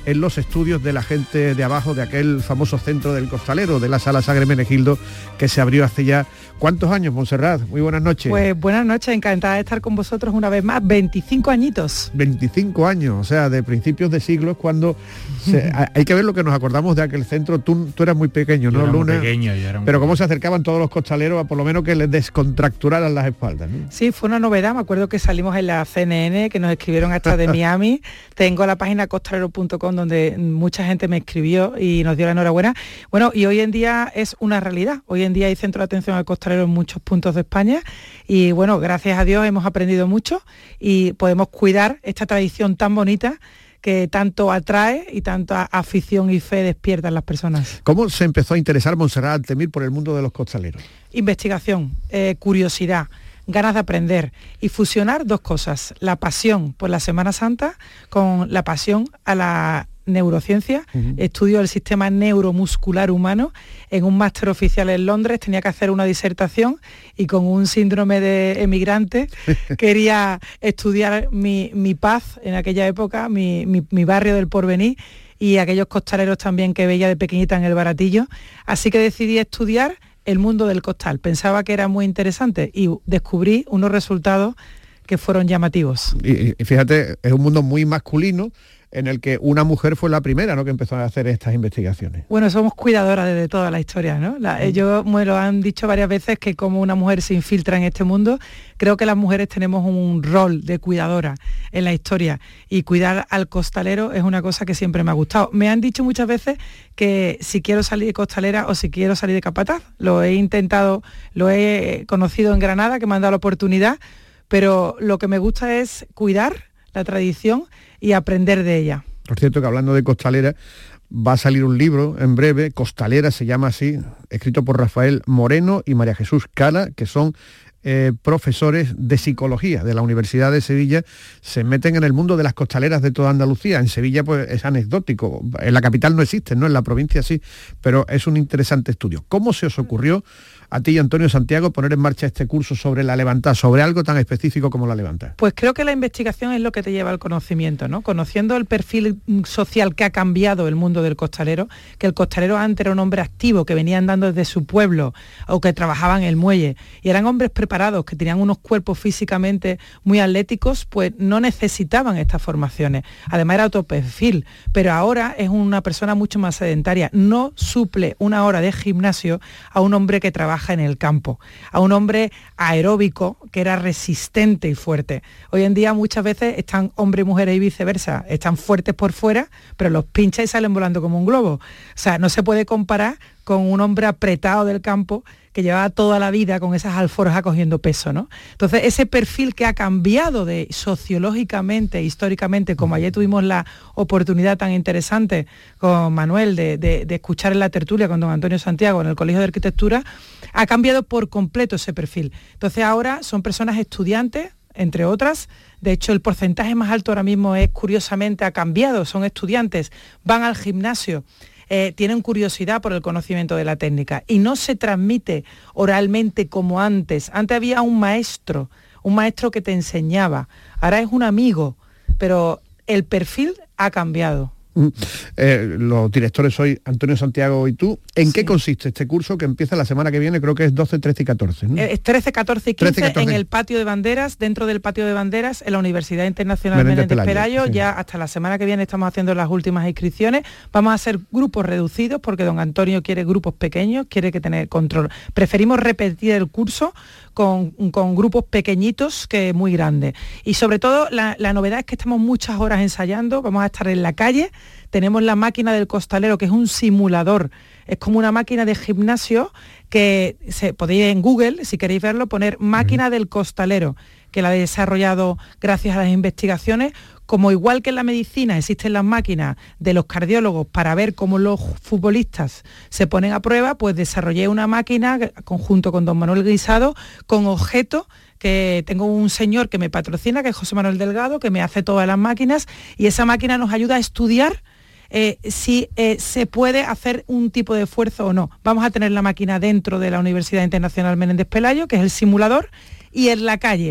en los estudios de la gente de abajo de aquel famoso centro del Costalero, de la Sala Sagre Menegildo, que se abrió hace ya ¿cuántos años, Montserrat? Muy buenas noches. Pues buenas noches, encantada de estar con vosotros una vez más, veinticinco añitos. veinticinco años, o sea, de principios de siglos, cuando se, hay que ver lo que nos acordamos de aquel centro. Tú, tú eras muy pequeño, yo ¿no, era Luna? Muy pequeño, yo era muy Pero cómo pequeño. se acercaban todos los costaleros a por lo menos que les descontracturaran las espaldas, ¿no? Sí, fue una novedad, me acuerdo que salimos en la C N N, que nos escribieron hasta de Miami. Tengo la página costalero punto com donde mucha gente me escribió y nos dio la enhorabuena. Bueno, y hoy en día es una realidad. Hoy en día hay centro de atención al costalero en muchos puntos de España y bueno, gracias a Dios hemos aprendido mucho y podemos cuidar esta tradición tan bonita que tanto atrae y tanta afición y fe despierta en las personas. ¿Cómo se empezó a interesar Montserrat Altemir por el mundo de los costaleros? Investigación, eh, curiosidad, ganas de aprender y fusionar dos cosas, la pasión por la Semana Santa con la pasión a la neurociencia. Uh-huh. Estudio el sistema neuromuscular humano en un máster oficial en Londres, tenía que hacer una disertación y con un síndrome de emigrante quería estudiar mi, mi paz en aquella época, mi, mi, mi barrio del Porvenir y aquellos costaleros también que veía de pequeñita en el Baratillo, así que decidí estudiar el mundo del costal. Pensaba que era muy interesante y descubrí unos resultados que fueron llamativos. Y, y fíjate, es un mundo muy masculino en el que una mujer fue la primera, ¿no?, que empezó a hacer estas investigaciones. Bueno, somos cuidadoras desde toda la historia, ¿no? La, ellos me lo han dicho varias veces que como una mujer se infiltra en este mundo, creo que las mujeres tenemos un rol de cuidadora en la historia y cuidar al costalero es una cosa que siempre me ha gustado. Me han dicho muchas veces que si quiero salir de costalera o si quiero salir de capataz, lo he intentado, lo he conocido en Granada, que me han dado la oportunidad, pero lo que me gusta es cuidar la tradición y aprender de ella. Por cierto, que hablando de costalera, va a salir un libro en breve, Costalera se llama así, escrito por Rafael Moreno y María Jesús Cala, que son eh, profesores de psicología de la Universidad de Sevilla, se meten en el mundo de las costaleras de toda Andalucía. En Sevilla pues es anecdótico, en la capital no existen, ¿no? En la provincia sí, pero es un interesante estudio. ¿Cómo se os ocurrió a ti y Antonio Santiago poner en marcha este curso sobre la levantada, sobre algo tan específico como la levantada? Pues creo que la investigación es lo que te lleva al conocimiento, ¿no? Conociendo el perfil social que ha cambiado el mundo del costalero, que el costalero antes era un hombre activo, que venía andando desde su pueblo o que trabajaba en el muelle, y eran hombres preparados, que tenían unos cuerpos físicamente muy atléticos, pues no necesitaban estas formaciones. Además era otro perfil, pero ahora es una persona mucho más sedentaria. No suple una hora de gimnasio a un hombre que trabaja en el campo, a un hombre aeróbico que era resistente y fuerte. Hoy en día muchas veces están hombres y mujeres y viceversa, están fuertes por fuera, pero los pincha y salen volando como un globo. O sea, no se puede comparar con un hombre apretado del campo que llevaba toda la vida con esas alforjas cogiendo peso, ¿no? Entonces, ese perfil que ha cambiado de sociológicamente, históricamente, como ayer tuvimos la oportunidad tan interesante con Manuel de, de, de escuchar en la tertulia con don Antonio Santiago en el Colegio de Arquitectura, ha cambiado por completo ese perfil. Entonces, ahora son personas estudiantes, entre otras. De hecho, el porcentaje más alto ahora mismo es, curiosamente, ha cambiado, son estudiantes, van al gimnasio, Eh, tienen curiosidad por el conocimiento de la técnica y no se transmite oralmente como antes. Antes había un maestro, un maestro que te enseñaba, ahora es un amigo, pero el perfil ha cambiado. Mm. Eh, los directores sois Antonio Santiago y tú. ¿En sí. qué consiste este curso que empieza la semana que viene? Creo que es doce, trece y catorce, ¿no? Es trece, catorce y quince trece, catorce. En el patio de banderas, dentro del patio de banderas, en la Universidad Internacional Menéndez, Menéndez Pelayo. Pelayo sí. Ya hasta la semana que viene estamos haciendo las últimas inscripciones. Vamos a hacer grupos reducidos porque don Antonio quiere grupos pequeños, quiere que tener control. Preferimos repetir el curso con, con grupos pequeñitos que muy grandes. Y sobre todo la, la novedad es que estamos muchas horas ensayando, vamos a estar en la calle. Tenemos la máquina del costalero, que es un simulador, es como una máquina de gimnasio que se, podéis en Google, si queréis verlo, poner máquina del costalero, que la he desarrollado gracias a las investigaciones. Como igual que en la medicina existen las máquinas de los cardiólogos para ver cómo los futbolistas se ponen a prueba, pues desarrollé una máquina conjunto con don Manuel Guisado con objetos, que tengo un señor que me patrocina, que es José Manuel Delgado, que me hace todas las máquinas, y esa máquina nos ayuda a estudiar Eh, si eh, se puede hacer un tipo de esfuerzo o no. Vamos a tener la máquina dentro de la Universidad Internacional Menéndez Pelayo, que es el simulador, y en la calle.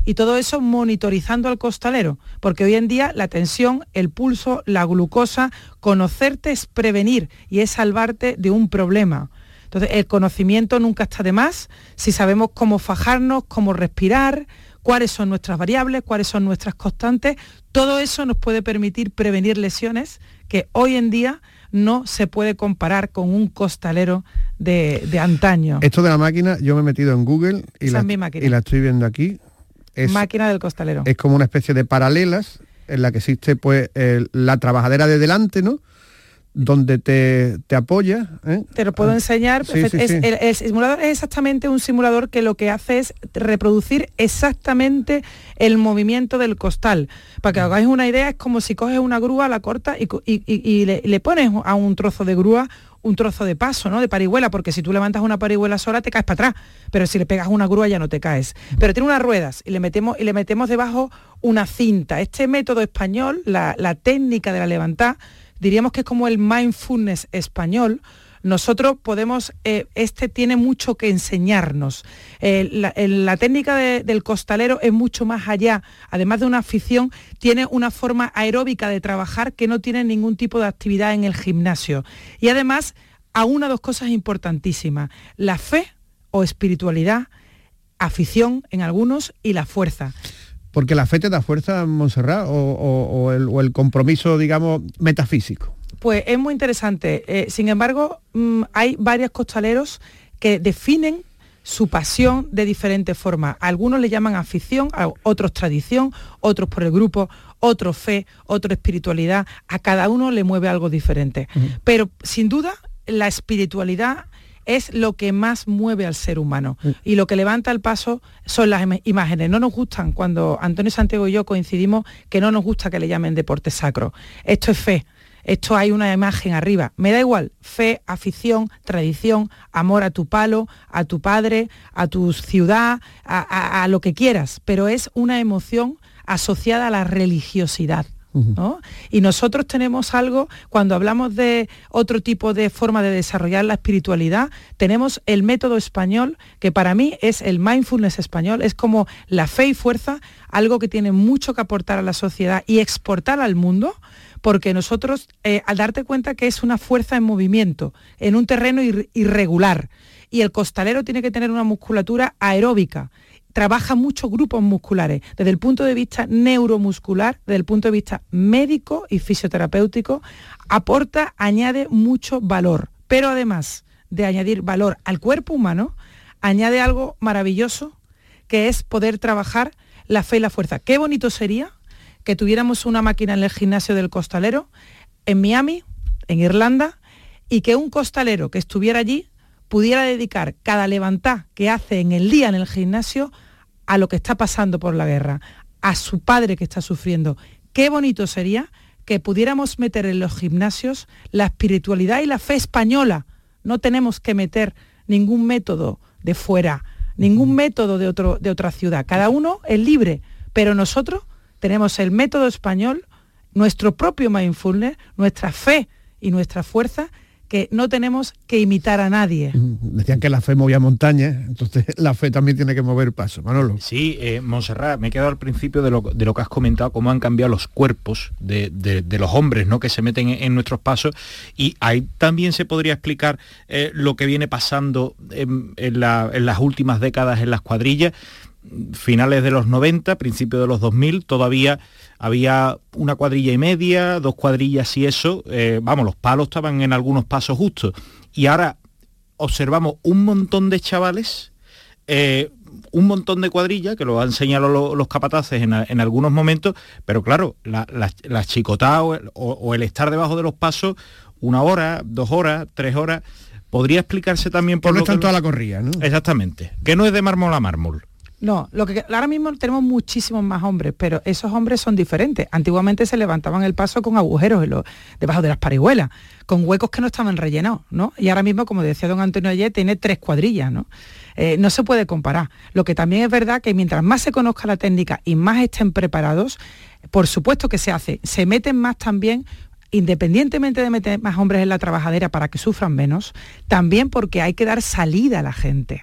Y todo eso monitorizando al costalero, porque hoy en día la tensión, el pulso, la glucosa, conocerte es prevenir y es salvarte de un problema. Entonces, el conocimiento nunca está de más. Si sabemos cómo fajarnos, cómo respirar, cuáles son nuestras variables, cuáles son nuestras constantes, todo eso nos puede permitir prevenir lesiones que hoy en día no se puede comparar con un costalero de, de antaño. Esto de la máquina, yo me he metido en Google y, la, es mi máquina. y la estoy viendo aquí. Es, máquina del costalero. Es como una especie de paralelas en la que existe pues el, la trabajadera de delante, ¿no? Donde te, te apoya. ¿eh? Te lo puedo enseñar. Sí, sí, es, sí. El, el simulador es exactamente un simulador que lo que hace es reproducir exactamente el movimiento del costal. Para que hagáis una idea, es como si coges una grúa, la cortas y, y, y, y le, le pones a un trozo de grúa un trozo de paso, ¿no? De parihuela, porque si tú levantas una parihuela sola te caes para atrás, pero si le pegas una grúa ya no te caes. Pero tiene unas ruedas y le metemos, y le metemos debajo una cinta. Este método español, la, la técnica de la levantada, diríamos que es como el mindfulness español. Nosotros podemos, eh, este tiene mucho que enseñarnos. Eh, la, la técnica de, del costalero es mucho más allá. Además de una afición, tiene una forma aeróbica de trabajar que no tiene ningún tipo de actividad en el gimnasio. Y además, aúna dos cosas importantísimas: la fe o espiritualidad, afición en algunos, y la fuerza. Porque la fe te da fuerza, Montserrat, o, o, o, el, o el compromiso, digamos, metafísico. Pues es muy interesante. Eh, sin embargo, mmm, hay varios costaleros que definen su pasión de diferentes formas. Algunos le llaman afición, a otros tradición, otros por el grupo, otros fe, otros espiritualidad. A cada uno le mueve algo diferente. Uh-huh. Pero sin duda, la espiritualidad es lo que más mueve al ser humano. Uh-huh. Y lo que levanta el paso son las im- imágenes. No nos gustan, cuando Antonio Santiago y yo coincidimos, que no nos gusta que le llamen deporte sacro. Esto es fe. Esto hay una imagen arriba. Me da igual, fe, afición, tradición, amor a tu palo, a tu padre, a tu ciudad, a, a, a lo que quieras, pero es una emoción asociada a la religiosidad, ¿no? Y nosotros tenemos algo, cuando hablamos de otro tipo de forma de desarrollar la espiritualidad, tenemos el método español, que para mí es el mindfulness español, es como la fe y fuerza, algo que tiene mucho que aportar a la sociedad y exportar al mundo, porque nosotros, eh, al darte cuenta que es una fuerza en movimiento, en un terreno ir- irregular, y el costalero tiene que tener una musculatura aeróbica, trabaja muchos grupos musculares, desde el punto de vista neuromuscular, desde el punto de vista médico y fisioterapéutico, aporta, añade mucho valor, pero además de añadir valor al cuerpo humano, añade algo maravilloso, que es poder trabajar la fe y la fuerza. Qué bonito sería que tuviéramos una máquina en el gimnasio del costalero, en Miami, en Irlanda, y que un costalero que estuviera allí pudiera dedicar cada levantada que hace en el día en el gimnasio a lo que está pasando por la guerra, a su padre que está sufriendo. Qué bonito sería que pudiéramos meter en los gimnasios la espiritualidad y la fe española. No tenemos que meter ningún método de fuera, ningún método de, otro, de otra ciudad. Cada uno es libre, pero nosotros tenemos el método español, nuestro propio mindfulness, nuestra fe y nuestra fuerza, que no tenemos que imitar a nadie. Decían que la fe movía montañas, entonces la fe también tiene que mover paso. Manolo. Sí, eh, Montserrat, me he quedado al principio de lo, de lo que has comentado, cómo han cambiado los cuerpos de, de, de los hombres, ¿no?, que se meten en, en nuestros pasos, y ahí también se podría explicar eh, lo que viene pasando en, en, la, en las últimas décadas en las cuadrillas. Finales de los noventa, principios de los dos mil, todavía había una cuadrilla y media, dos cuadrillas y eso, eh, vamos, los palos estaban en algunos pasos justos, y ahora observamos un montón de chavales, eh, un montón de cuadrillas, que lo han señalado los, los capataces en, en algunos momentos, pero claro, la, la, la chicotada o, o, o el estar debajo de los pasos una hora, dos horas, tres horas, podría explicarse también por que no lo es tanto que... a la corrida, ¿no? Exactamente, que no es de mármol a mármol. No, lo que ahora mismo tenemos muchísimos más hombres, pero esos hombres son diferentes. Antiguamente se levantaban el paso con agujeros en los, debajo de las parihuelas, con huecos que no estaban rellenados, ¿no? Y ahora mismo, como decía don Antonio ayer, tiene tres cuadrillas, ¿no? Eh, no se puede comparar. Lo que también es verdad que mientras más se conozca la técnica y más estén preparados, por supuesto que se hace, se meten más también, independientemente de meter más hombres en la trabajadera para que sufran menos, también porque hay que dar salida a la gente.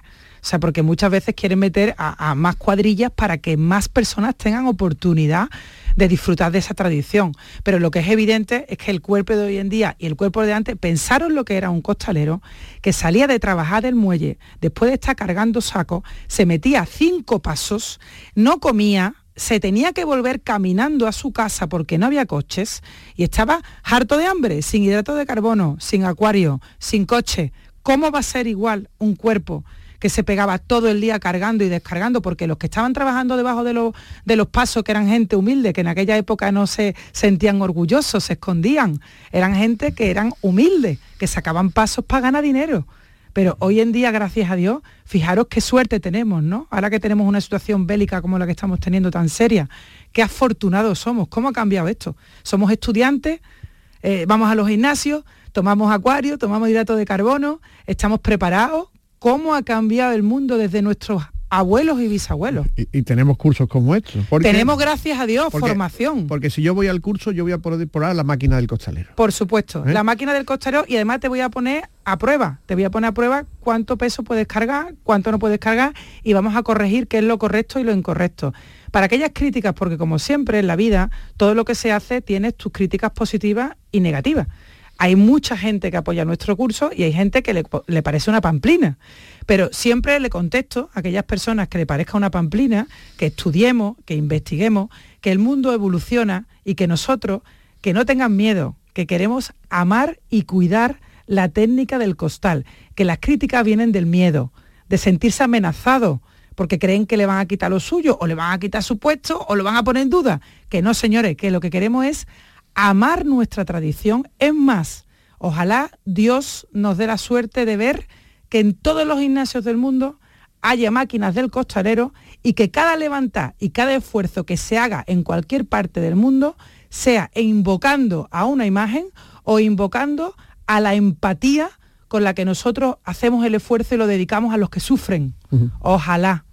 O sea, porque muchas veces quieren meter a, a más cuadrillas para que más personas tengan oportunidad de disfrutar de esa tradición. Pero lo que es evidente es que el cuerpo de hoy en día y el cuerpo de antes, pensaron lo que era un costalero que salía de trabajar del muelle, después de estar cargando sacos, se metía cinco pasos, no comía, se tenía que volver caminando a su casa porque no había coches y estaba harto de hambre, sin hidrato de carbono, sin acuario, sin coche. ¿Cómo va a ser igual un cuerpo que se pegaba todo el día cargando y descargando? Porque los que estaban trabajando debajo de los, de los pasos, que eran gente humilde, que en aquella época no se sentían orgullosos, se escondían, eran gente que eran humildes, que sacaban pasos para ganar dinero. Pero hoy en día, gracias a Dios, fijaros qué suerte tenemos, ¿no? Ahora que tenemos una situación bélica como la que estamos teniendo tan seria, qué afortunados somos. ¿Cómo ha cambiado esto? Somos estudiantes, eh, vamos a los gimnasios, tomamos acuario, tomamos hidrato de carbono, estamos preparados. ¿Cómo ha cambiado el mundo desde nuestros abuelos y bisabuelos? Y, y tenemos cursos como estos. Tenemos, gracias a Dios, porque, formación. Porque si yo voy al curso, yo voy a poder probar la máquina del costalero. Por supuesto, ¿Eh? la máquina del costalero, y además te voy a poner a prueba, te voy a poner a prueba cuánto peso puedes cargar, cuánto no puedes cargar, y vamos a corregir qué es lo correcto y lo incorrecto. Para aquellas críticas, porque como siempre en la vida, todo lo que se hace tiene tus críticas positivas y negativas. Hay mucha gente que apoya nuestro curso y hay gente que le, le parece una pamplina. Pero siempre le contesto a aquellas personas que le parezca una pamplina, que estudiemos, que investiguemos, que el mundo evoluciona y que nosotros, que no tengan miedo, que queremos amar y cuidar la técnica del costal, que las críticas vienen del miedo, de sentirse amenazado, porque creen que le van a quitar lo suyo, o le van a quitar su puesto, o lo van a poner en duda. Que no, señores, que lo que queremos es amar nuestra tradición. Es más, ojalá Dios nos dé la suerte de ver que en todos los gimnasios del mundo haya máquinas del costalero y que cada levantar y cada esfuerzo que se haga en cualquier parte del mundo sea invocando a una imagen o invocando a la empatía con la que nosotros hacemos el esfuerzo y lo dedicamos a los que sufren. Uh-huh. Ojalá.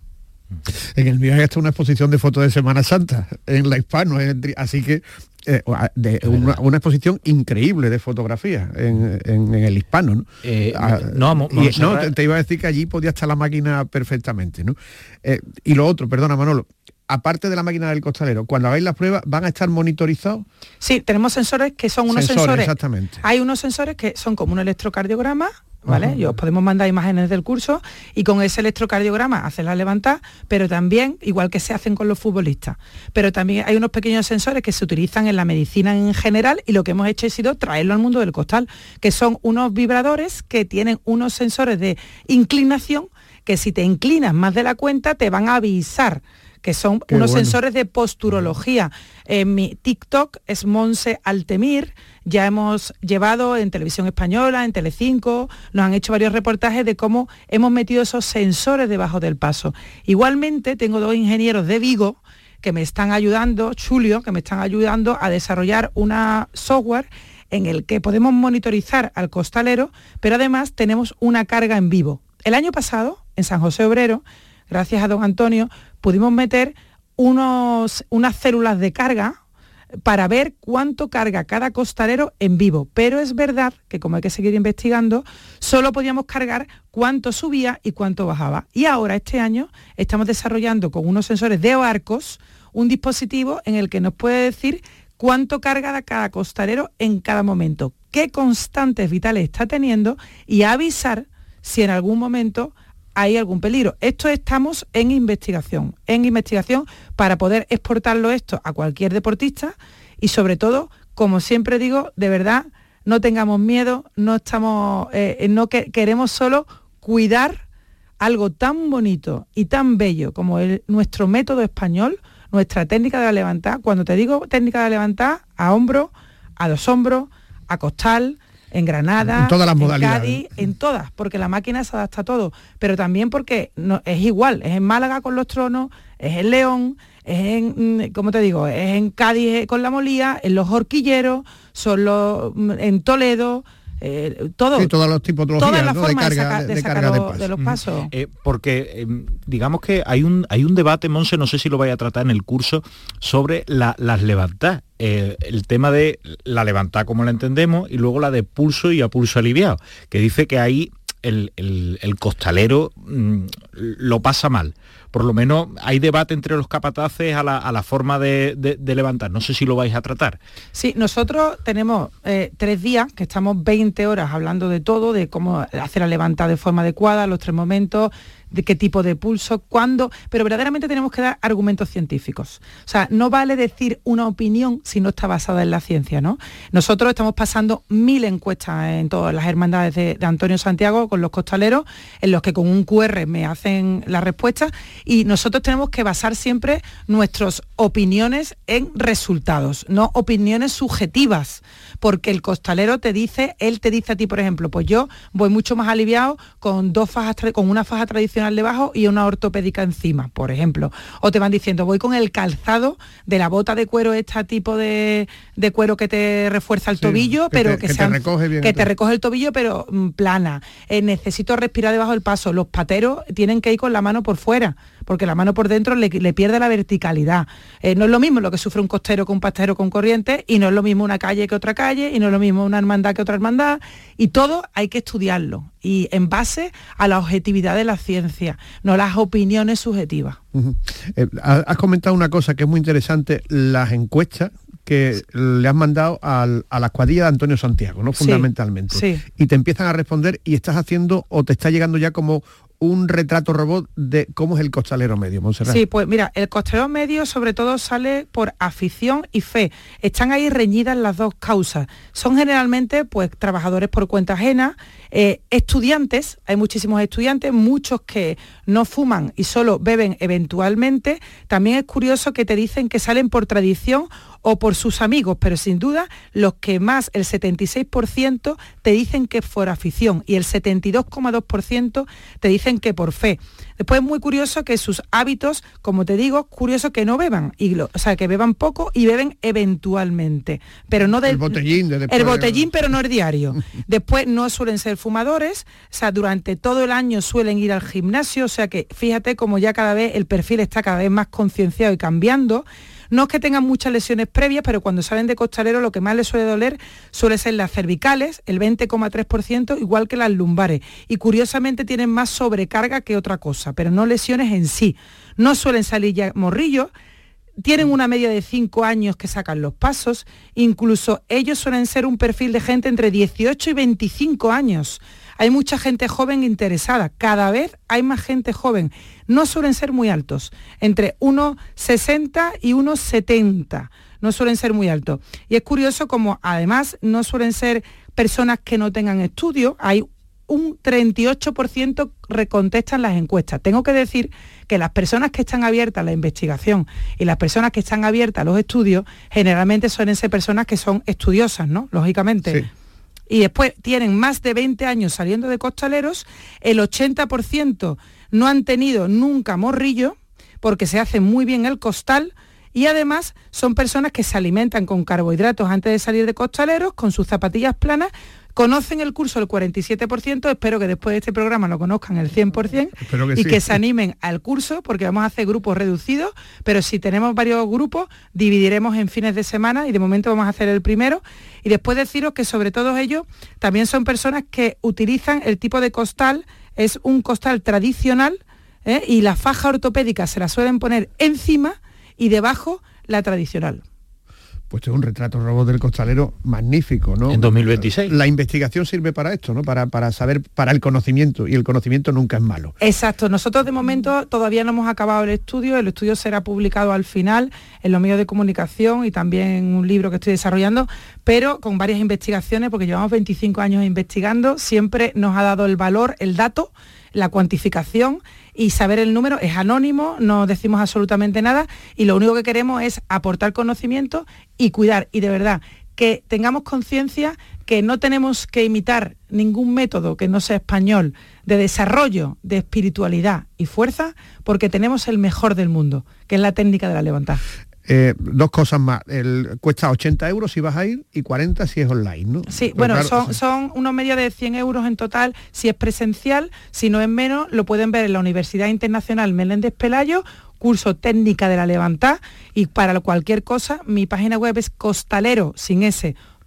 En el mío hay hasta una exposición de fotos de Semana Santa en la Hispano, así que eh, de una, una exposición increíble de fotografías en, en, en el Hispano, ¿no? Eh, ah, no, mo, y, no te, te iba a decir que allí podía estar la máquina perfectamente, ¿no? Eh, y lo otro, perdona Manolo, aparte de la máquina del costalero, cuando hagáis las pruebas, ¿van a estar monitorizados? Sí, tenemos sensores que son unos sensores, sensores. Exactamente. Hay unos sensores que son como un electrocardiograma, ¿vale? Uh-huh. Y os podemos mandar imágenes del curso y con ese electrocardiograma hacerlas levantar, pero también, igual que se hacen con los futbolistas, pero también hay unos pequeños sensores que se utilizan en la medicina en general y lo que hemos hecho ha sido traerlo al mundo del costal, que son unos vibradores que tienen unos sensores de inclinación que si te inclinas más de la cuenta te van a avisar, que son Qué unos bueno. sensores de posturología. En mi TikTok es Monse Altemir, ya hemos llevado en Televisión Española, en Telecinco, nos han hecho varios reportajes de cómo hemos metido esos sensores debajo del paso. Igualmente tengo dos ingenieros de Vigo que me están ayudando, Julio, que me están ayudando a desarrollar una software en el que podemos monitorizar al costalero, pero además tenemos una carga en vivo. El año pasado, en San José Obrero, gracias a don Antonio, pudimos meter unos, unas células de carga para ver cuánto carga cada costalero en vivo. Pero es verdad que, como hay que seguir investigando, solo podíamos cargar cuánto subía y cuánto bajaba. Y ahora, este año, estamos desarrollando con unos sensores de Oarcos un dispositivo en el que nos puede decir cuánto carga cada costalero en cada momento, qué constantes vitales está teniendo y avisar si en algún momento hay algún peligro. Esto estamos en investigación, en investigación para poder exportarlo esto a cualquier deportista y sobre todo, como siempre digo, de verdad, no tengamos miedo, no estamos, eh, no que, queremos solo cuidar algo tan bonito y tan bello como el, nuestro método español, nuestra técnica de la levantada. Cuando te digo técnica de la levantada, a hombro, a dos hombros, a costal, en Granada, en todas las en modalidades. Cádiz, en todas, porque la máquina se adapta a todo, pero también porque no, es igual, es en Málaga con los tronos, es en León, es en, ¿cómo te digo?, es en Cádiz con la molía, en los horquilleros, son los, en Toledo, eh, todo. Sí, todos los tipos de todas las ¿no? formas de carga de, saca, de, de, sacar carga lo, de, paso. de los pasos. Eh, porque eh, digamos que hay un hay un debate, Monse, no sé si lo vaya a tratar en el curso, sobre la, las levantadas. Eh, el tema de la levantada como la entendemos y luego la de pulso y a pulso aliviado, que dice que ahí el, el, el costalero mmm, lo pasa mal. Por lo menos hay debate entre los capataces a la, a la forma de, de, de levantar. No sé si lo vais a tratar. Sí, nosotros tenemos eh, tres días, que estamos veinte horas hablando de todo, de cómo hacer la levantada de forma adecuada, los tres momentos, de qué tipo de pulso, cuándo, pero verdaderamente tenemos que dar argumentos científicos. O sea, no vale decir una opinión si no está basada en la ciencia, ¿no? Nosotros estamos pasando mil encuestas en todas las hermandades de, de Antonio Santiago con los costaleros, en los que con un cu erre me hacen la respuesta, y nosotros tenemos que basar siempre nuestras opiniones en resultados, no opiniones subjetivas, porque el costalero te dice, él te dice a ti, por ejemplo, pues yo voy mucho más aliviado con dos fajas, con una faja tradicional debajo y una ortopédica encima, por ejemplo. O te van diciendo, voy con el calzado de la bota de cuero, este tipo de, de cuero que te refuerza el sí, tobillo, que pero te, que, que, sean, te recoge bien que te recoge el tobillo, pero mm, plana. Eh, necesito respirar debajo del paso. Los pateros tienen que ir con la mano por fuera, porque la mano por dentro le, le pierde la verticalidad. Eh, no es lo mismo lo que sufre un costero que un pastero con corriente, y no es lo mismo una calle que otra calle, y no es lo mismo una hermandad que otra hermandad, y todo hay que estudiarlo, y en base a la objetividad de la ciencia, no las opiniones subjetivas. Uh-huh. Eh, has comentado una cosa que es muy interesante, las encuestas que sí. le has mandado al, a la escuadrilla de Antonio Santiago, ¿no? Fundamentalmente. Sí, sí. Y te empiezan a responder y estás haciendo, o te está llegando ya como un retrato robot de cómo es el costalero medio, Montserrat. Sí, pues mira, el costalero medio sobre todo sale por afición y fe. Están ahí reñidas las dos causas. Son generalmente pues trabajadores por cuenta ajena, eh, estudiantes, hay muchísimos estudiantes, muchos que no fuman y solo beben eventualmente. También es curioso que te dicen que salen por tradición o por sus amigos, pero sin duda los que más, el setenta y seis por ciento, te dicen que es por afición y el setenta y dos coma dos por ciento te dicen que por fe. Después es muy curioso que sus hábitos, como te digo, curioso que no beban, y lo, o sea, que beban poco y beben eventualmente, pero no del... El botellín de después. El botellín, pero no el diario. Después no suelen ser fumadores, o sea, durante todo el año suelen ir al gimnasio, o sea que fíjate como ya cada vez el perfil está cada vez más concienciado y cambiando. No es que tengan muchas lesiones previas, pero cuando salen de costalero lo que más les suele doler suele ser las cervicales, el veinte coma tres por ciento, igual que las lumbares. Y curiosamente tienen más sobrecarga que otra cosa, pero no lesiones en sí. No suelen salir ya morrillos, tienen una media de cinco años que sacan los pasos, incluso ellos suelen ser un perfil de gente entre dieciocho y veinticinco años. Hay mucha gente joven interesada, cada vez hay más gente joven. No suelen ser muy altos, entre uno sesenta y uno setenta, no suelen ser muy altos. Y es curioso como además no suelen ser personas que no tengan estudio, hay un treinta y ocho por ciento recontestan las encuestas. Tengo que decir que las personas que están abiertas a la investigación y las personas que están abiertas a los estudios, generalmente suelen ser personas que son estudiosas, ¿no? Lógicamente. Sí. Y después tienen más de veinte años saliendo de costaleros, el ochenta por ciento no han tenido nunca morrillo, porque se hace muy bien el costal, y además son personas que se alimentan con carbohidratos antes de salir de costaleros, con sus zapatillas planas, conocen el curso el cuarenta y siete por ciento, espero que después de este programa lo conozcan el cien por ciento que y sí. que se animen al curso, porque vamos a hacer grupos reducidos, pero si tenemos varios grupos, dividiremos en fines de semana y de momento vamos a hacer el primero. Y después deciros que sobre todo ellos también son personas que utilizan el tipo de costal, es un costal tradicional, ¿eh? Y la faja ortopédica se la suelen poner encima y debajo la tradicional. Pues es un retrato robot del costalero magnífico, ¿no? En dos mil veintiséis. La investigación sirve para esto, ¿no? Para, para saber, para el conocimiento, y el conocimiento nunca es malo. Exacto. Nosotros de momento todavía no hemos acabado el estudio, el estudio será publicado al final en los medios de comunicación y también en un libro que estoy desarrollando, pero con varias investigaciones, porque llevamos veinticinco años investigando, siempre nos ha dado el valor, el dato, la cuantificación y saber el número. Es anónimo, no decimos absolutamente nada y lo único que queremos es aportar conocimiento y cuidar, y de verdad que tengamos conciencia que no tenemos que imitar ningún método que no sea español de desarrollo de espiritualidad y fuerza, porque tenemos el mejor del mundo, que es la técnica de la levantada. Eh, dos cosas más, el, cuesta ochenta euros si vas a ir y cuarenta si es online, ¿no? Sí, pues bueno, claro, son, sí. son unos medios de cien euros en total si es presencial, si no es menos, lo pueden ver en la Universidad Internacional Meléndez Pelayo, curso técnica de la levantada, y para cualquier cosa, mi página web es costalero, sin ese,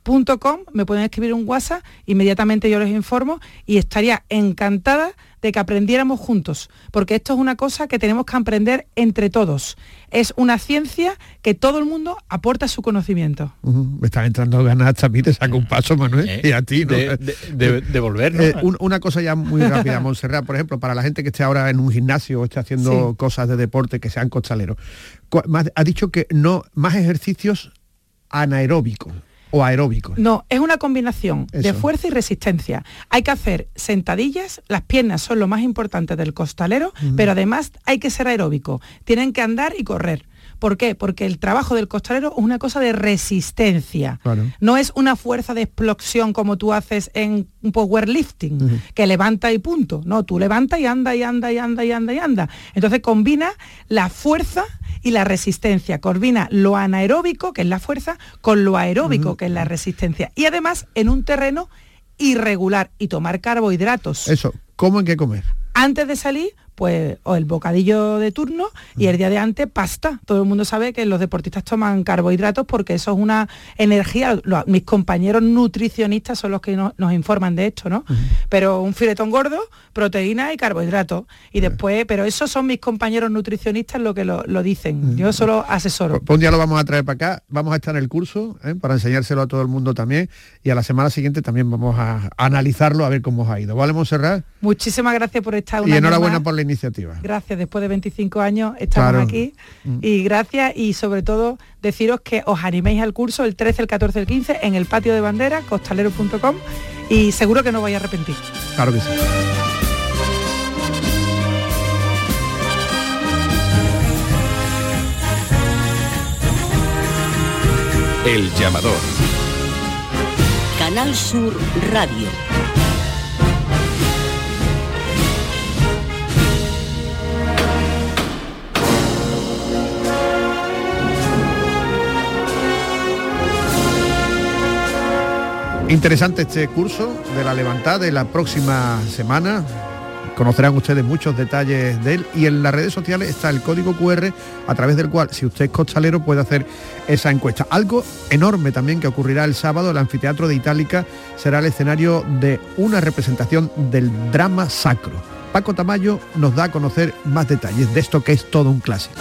punto com, me pueden escribir un WhatsApp, inmediatamente yo les informo y estaría encantada de que aprendiéramos juntos, porque esto es una cosa que tenemos que aprender entre todos. Es una ciencia que todo el mundo aporta su conocimiento. Uh-huh. Me están entrando ganas hasta a mí, te saco un paso, Manuel, eh, y a ti, ¿no? De, de, de, de volver, ¿no? Eh, un, una cosa ya muy rápida, Montserrat, por ejemplo, para la gente que esté ahora en un gimnasio o esté haciendo sí. cosas de deporte que sean costaleros, ha dicho que no, más ejercicios anaeróbicos. ¿O aeróbicos? No, es una combinación Eso. de fuerza y resistencia. Hay que hacer sentadillas, las piernas son lo más importante del costalero, uh-huh. pero además hay que ser aeróbico. Tienen que andar y correr. ¿Por qué? Porque el trabajo del costalero es una cosa de resistencia. Claro. No es una fuerza de explosión como tú haces en un powerlifting, uh-huh. que levanta y punto. No, tú levantas y anda y anda y anda y anda y anda. Entonces combina la fuerza y la resistencia. Combina lo anaeróbico, que es la fuerza, con lo aeróbico, uh-huh. que es la resistencia. Y además en un terreno irregular. Y tomar carbohidratos. Eso, ¿cómo hay que comer? Antes de salir, pues o el bocadillo de turno y el día de antes pasta. Todo el mundo sabe que los deportistas toman carbohidratos porque eso es una energía. Los, mis compañeros nutricionistas son los que no, nos informan de esto, ¿no? Uh-huh. Pero un filetón gordo, proteína y carbohidratos. Y uh-huh. después, pero esos son mis compañeros nutricionistas lo que lo, lo dicen. Uh-huh. Yo solo asesoro. Pues un día lo vamos a traer para acá, vamos a estar en el curso, ¿eh? para enseñárselo a todo el mundo también, y a la semana siguiente también vamos a analizarlo a ver cómo os ha ido. ¿Vale, Montserrat? Muchísimas gracias por estar una Y enhorabuena más. por la iniciativa. Gracias, después de veinticinco años estamos claro. aquí y gracias, y sobre todo deciros que os animéis al curso el trece, el catorce, el quince en el patio de bandera, costalero punto com, y seguro que no vais a arrepentir. Claro que sí. El llamador. Canal Sur Radio. Interesante este curso de la levantada de la próxima semana. Conocerán ustedes muchos detalles de él, y en las redes sociales está el código cu erre a través del cual, si usted es costalero, puede hacer esa encuesta. Algo enorme también que ocurrirá el sábado: el anfiteatro de Itálica será el escenario de una representación del drama sacro. Paco Tamayo nos da a conocer más detalles de esto que es todo un clásico.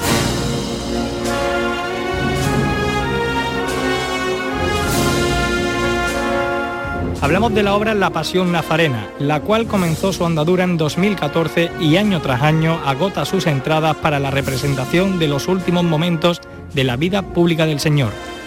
Hablamos de la obra La Pasión Nazarena, la cual comenzó su andadura en dos mil catorce y año tras año agota sus entradas para la representación de los últimos momentos de la vida pública del Señor.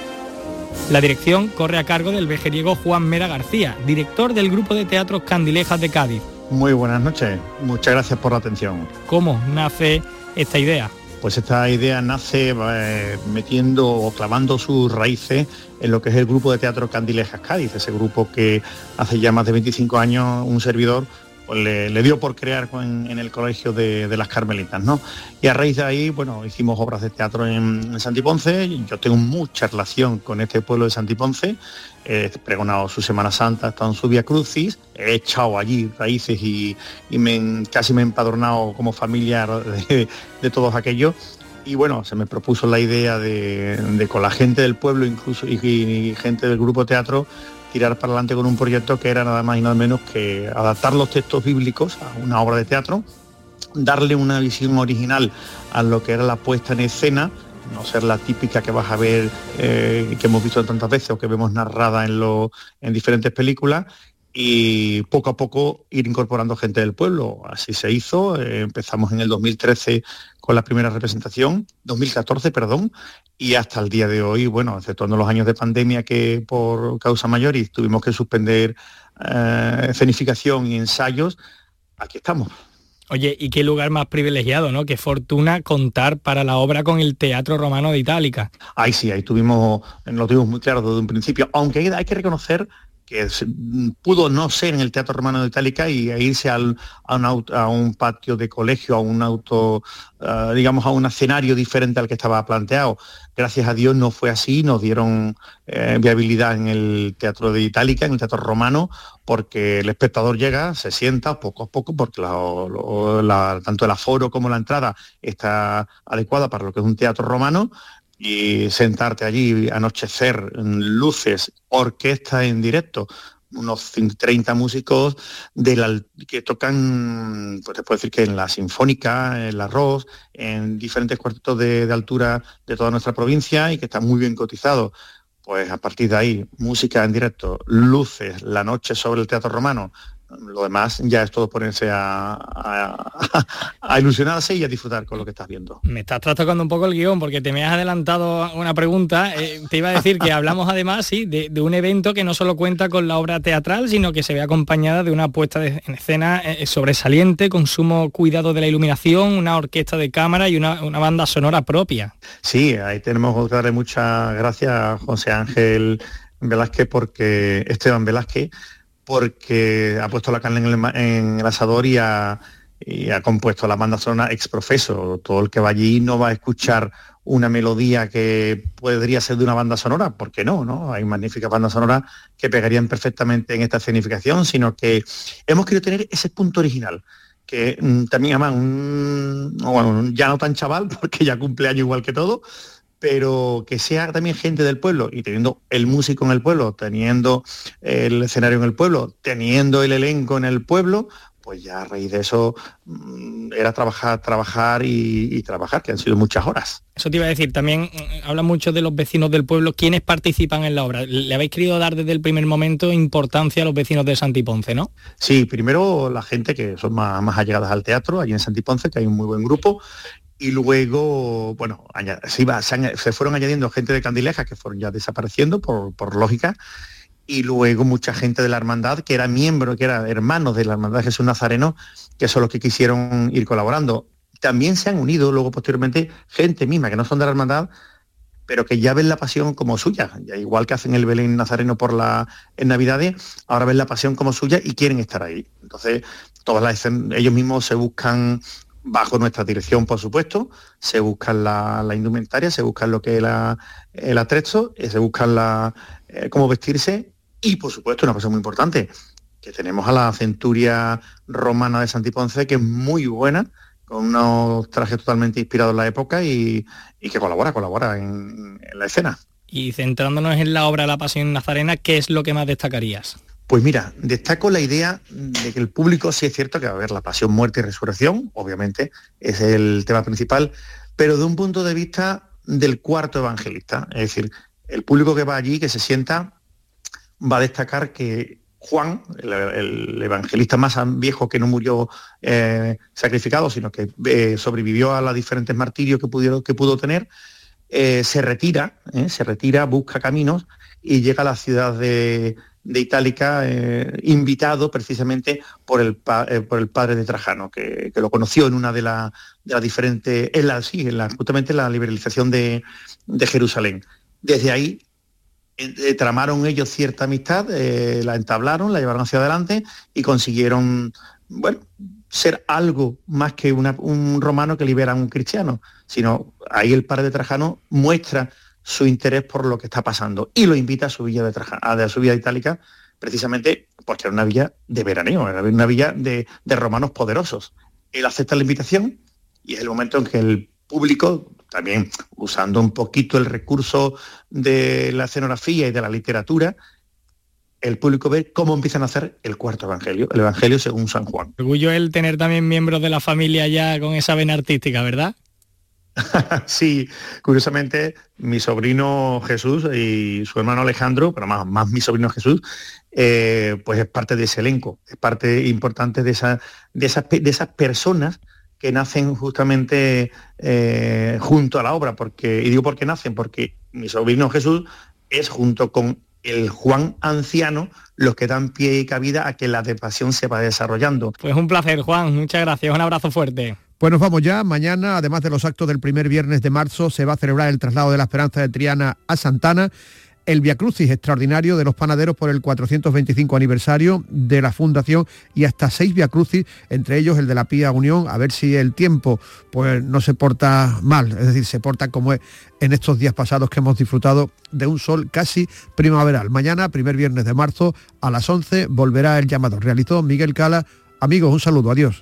La dirección corre a cargo del vejeriego Juan Mera García, director del grupo de teatros Candilejas de Cádiz. Muy buenas noches, muchas gracias por la atención. ¿Cómo nace esta idea? Pues esta idea nace eh, metiendo o clavando sus raíces en lo que es el grupo de teatro Candilejas Cádiz, ese grupo que hace ya más de veinticinco años un servidor pues le, le dio por crear en, en el colegio de, de las Carmelitas, ¿no? Y a raíz de ahí, bueno, hicimos obras de teatro en, en Santiponce. Yo tengo mucha relación con este pueblo de Santiponce. He pregonado su Semana Santa, he estado en su Vía Crucis, he echado allí raíces y, y me, casi me he empadronado como familiar de, de todos aquellos. Y bueno, se me propuso la idea de, de con la gente del pueblo, incluso y, y gente del grupo teatro, tirar para adelante con un proyecto que era nada más y nada menos que adaptar los textos bíblicos a una obra de teatro, darle una visión original a lo que era la puesta en escena, no ser la típica que vas a ver, eh, que hemos visto tantas veces o que vemos narrada en, lo, en diferentes películas, y poco a poco ir incorporando gente del pueblo. Así se hizo. Eh, empezamos en el dos mil trece con la primera representación, dos mil catorce, perdón, y hasta el día de hoy, bueno, exceptuando los años de pandemia que por causa mayor y tuvimos que suspender eh, escenificación y ensayos, aquí estamos. Oye, y qué lugar más privilegiado, ¿no? Qué fortuna contar para la obra con el Teatro Romano de Itálica. Ahí sí, ahí tuvimos, lo tuvimos muy claro desde un principio, aunque hay, hay que reconocer que pudo no ser en el Teatro Romano de Itálica y irse al, a, un auto, a un patio de colegio, a un auto, uh, digamos, a un escenario diferente al que estaba planteado. Gracias a Dios no fue así, nos dieron eh, viabilidad en el Teatro de Itálica, en el Teatro Romano, porque el espectador llega, se sienta poco a poco, porque la, lo, la, tanto el aforo como la entrada está adecuada para lo que es un teatro romano, y sentarte allí, anochecer, luces, orquesta en directo, unos treinta músicos de la, que tocan, pues te puedo decir que en la Sinfónica, en la Ros, en diferentes cuartetos de, de altura de toda nuestra provincia y que están muy bien cotizados. Pues a partir de ahí, música en directo, luces, la noche sobre el Teatro Romano. Lo demás ya es todo ponerse a, a, a ilusionarse y a disfrutar con lo que estás viendo. Me estás trastocando un poco el guión porque te me has adelantado una pregunta. Eh, te iba a decir que hablamos además sí, de, de un evento que no solo cuenta con la obra teatral, sino que se ve acompañada de una puesta de, en escena eh, sobresaliente, con sumo cuidado de la iluminación, una orquesta de cámara y una, una banda sonora propia. Sí, ahí tenemos que darle muchas gracias a José Ángel Velázquez, porque Esteban Velázquez, porque ha puesto la carne en el, en el asador y ha, y ha compuesto la banda sonora ex profeso. Todo el que va allí no va a escuchar una melodía que podría ser de una banda sonora, ¿por qué no? ¿no? Hay magníficas bandas sonoras que pegarían perfectamente en esta escenificación, sino que hemos querido tener ese punto original, que mm, también además un, bueno, ya no tan chaval, porque ya cumple año igual que todo, pero que sea también gente del pueblo, y teniendo el músico en el pueblo, teniendo el escenario en el pueblo, teniendo el elenco en el pueblo, pues ya a raíz de eso mmm, era trabajar, trabajar y, y trabajar, que han sido muchas horas. Eso te iba a decir, también habla mucho de los vecinos del pueblo. ¿Quiénes participan en la obra? Le habéis querido dar desde el primer momento importancia a los vecinos de Santiponce, ¿no? Sí, primero la gente que son más, más allegadas al teatro, allí en Santiponce, que hay un muy buen grupo. Y luego, bueno, se, iba, se, se fueron añadiendo gente de Candilejas que fueron ya desapareciendo por, por lógica, y luego mucha gente de la hermandad que era miembro, que era hermanos de la hermandad de Jesús Nazareno, que son los que quisieron ir colaborando. También se han unido luego posteriormente gente misma que no son de la hermandad, pero que ya ven la pasión como suya, ya igual que hacen el Belén Nazareno por la, en Navidades, ahora ven la pasión como suya y quieren estar ahí. Entonces, todas las, ellos mismos se buscan, bajo nuestra dirección, por supuesto, se buscan la, la indumentaria, se buscan lo que es la, el atrezo, se buscan la, eh, cómo vestirse, y por supuesto, una cosa muy importante, que tenemos a la centuria romana de Santiponce, que es muy buena, con unos trajes totalmente inspirados en la época y, y que colabora, colabora en, en la escena. Y centrándonos en la obra La Pasión Nazarena, ¿qué es lo que más destacarías? Pues mira, destaco la idea de que el público, sí es cierto que va a haber la pasión, muerte y resurrección, obviamente, es el tema principal, pero de un punto de vista del cuarto evangelista. Es decir, el público que va allí, que se sienta, va a destacar que Juan, el, el evangelista más viejo que no murió eh, sacrificado, sino que eh, sobrevivió a los diferentes martirios que, pudieron, que pudo tener, eh, se retira, eh, se retira, busca caminos y llega a la ciudad de... de Itálica, eh, invitado precisamente por el, pa, eh, por el padre de Trajano, que, que lo conoció en una de las de la diferentes, en la, sí, en la, justamente en la liberalización de, de Jerusalén. Desde ahí eh, tramaron ellos cierta amistad, eh, la entablaron, la llevaron hacia adelante y consiguieron, bueno, ser algo más que una, un romano que libera a un cristiano, sino ahí el padre de Trajano muestra su interés por lo que está pasando y lo invita a su villa de Trajano, a su villa itálica, precisamente porque era una villa de veraneo, era una villa de, de romanos poderosos. Él acepta la invitación y es el momento en que el público, también usando un poquito el recurso de la escenografía y de la literatura, el público ve cómo empiezan a hacer el cuarto evangelio, el evangelio según San Juan. Orgullo el tener también miembros de la familia ya con esa vena artística, ¿verdad? Sí, curiosamente mi sobrino Jesús y su hermano Alejandro, pero más, más mi sobrino Jesús, eh, pues es parte de ese elenco, es parte importante de, esa, de, esas, de esas personas que nacen justamente eh, junto a la obra, porque, y digo por qué nacen, porque mi sobrino Jesús es junto con el Juan anciano los que dan pie y cabida a que la pasión se va desarrollando. Pues un placer, Juan, muchas gracias, un abrazo fuerte. Pues nos vamos ya. Mañana, además de los actos del primer viernes de marzo, se va a celebrar el traslado de la Esperanza de Triana a Santana, el Viacrucis extraordinario de los panaderos por el cuatrocientos veinticinco aniversario de la fundación y hasta seis Viacrucis, entre ellos el de la Pía Unión, a ver si el tiempo pues no se porta mal, es decir, se porta como es en estos días pasados que hemos disfrutado de un sol casi primaveral. Mañana, primer viernes de marzo, a las once, volverá el llamador. Realizó Miguel Cala. Amigos, un saludo, adiós.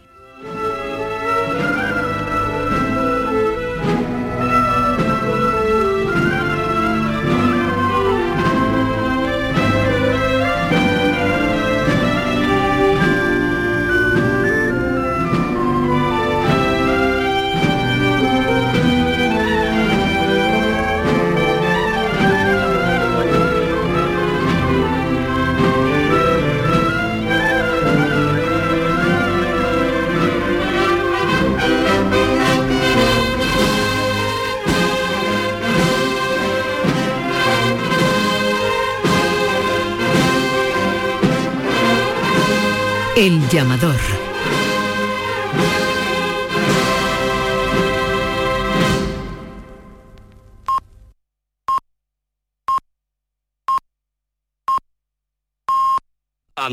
El llamador.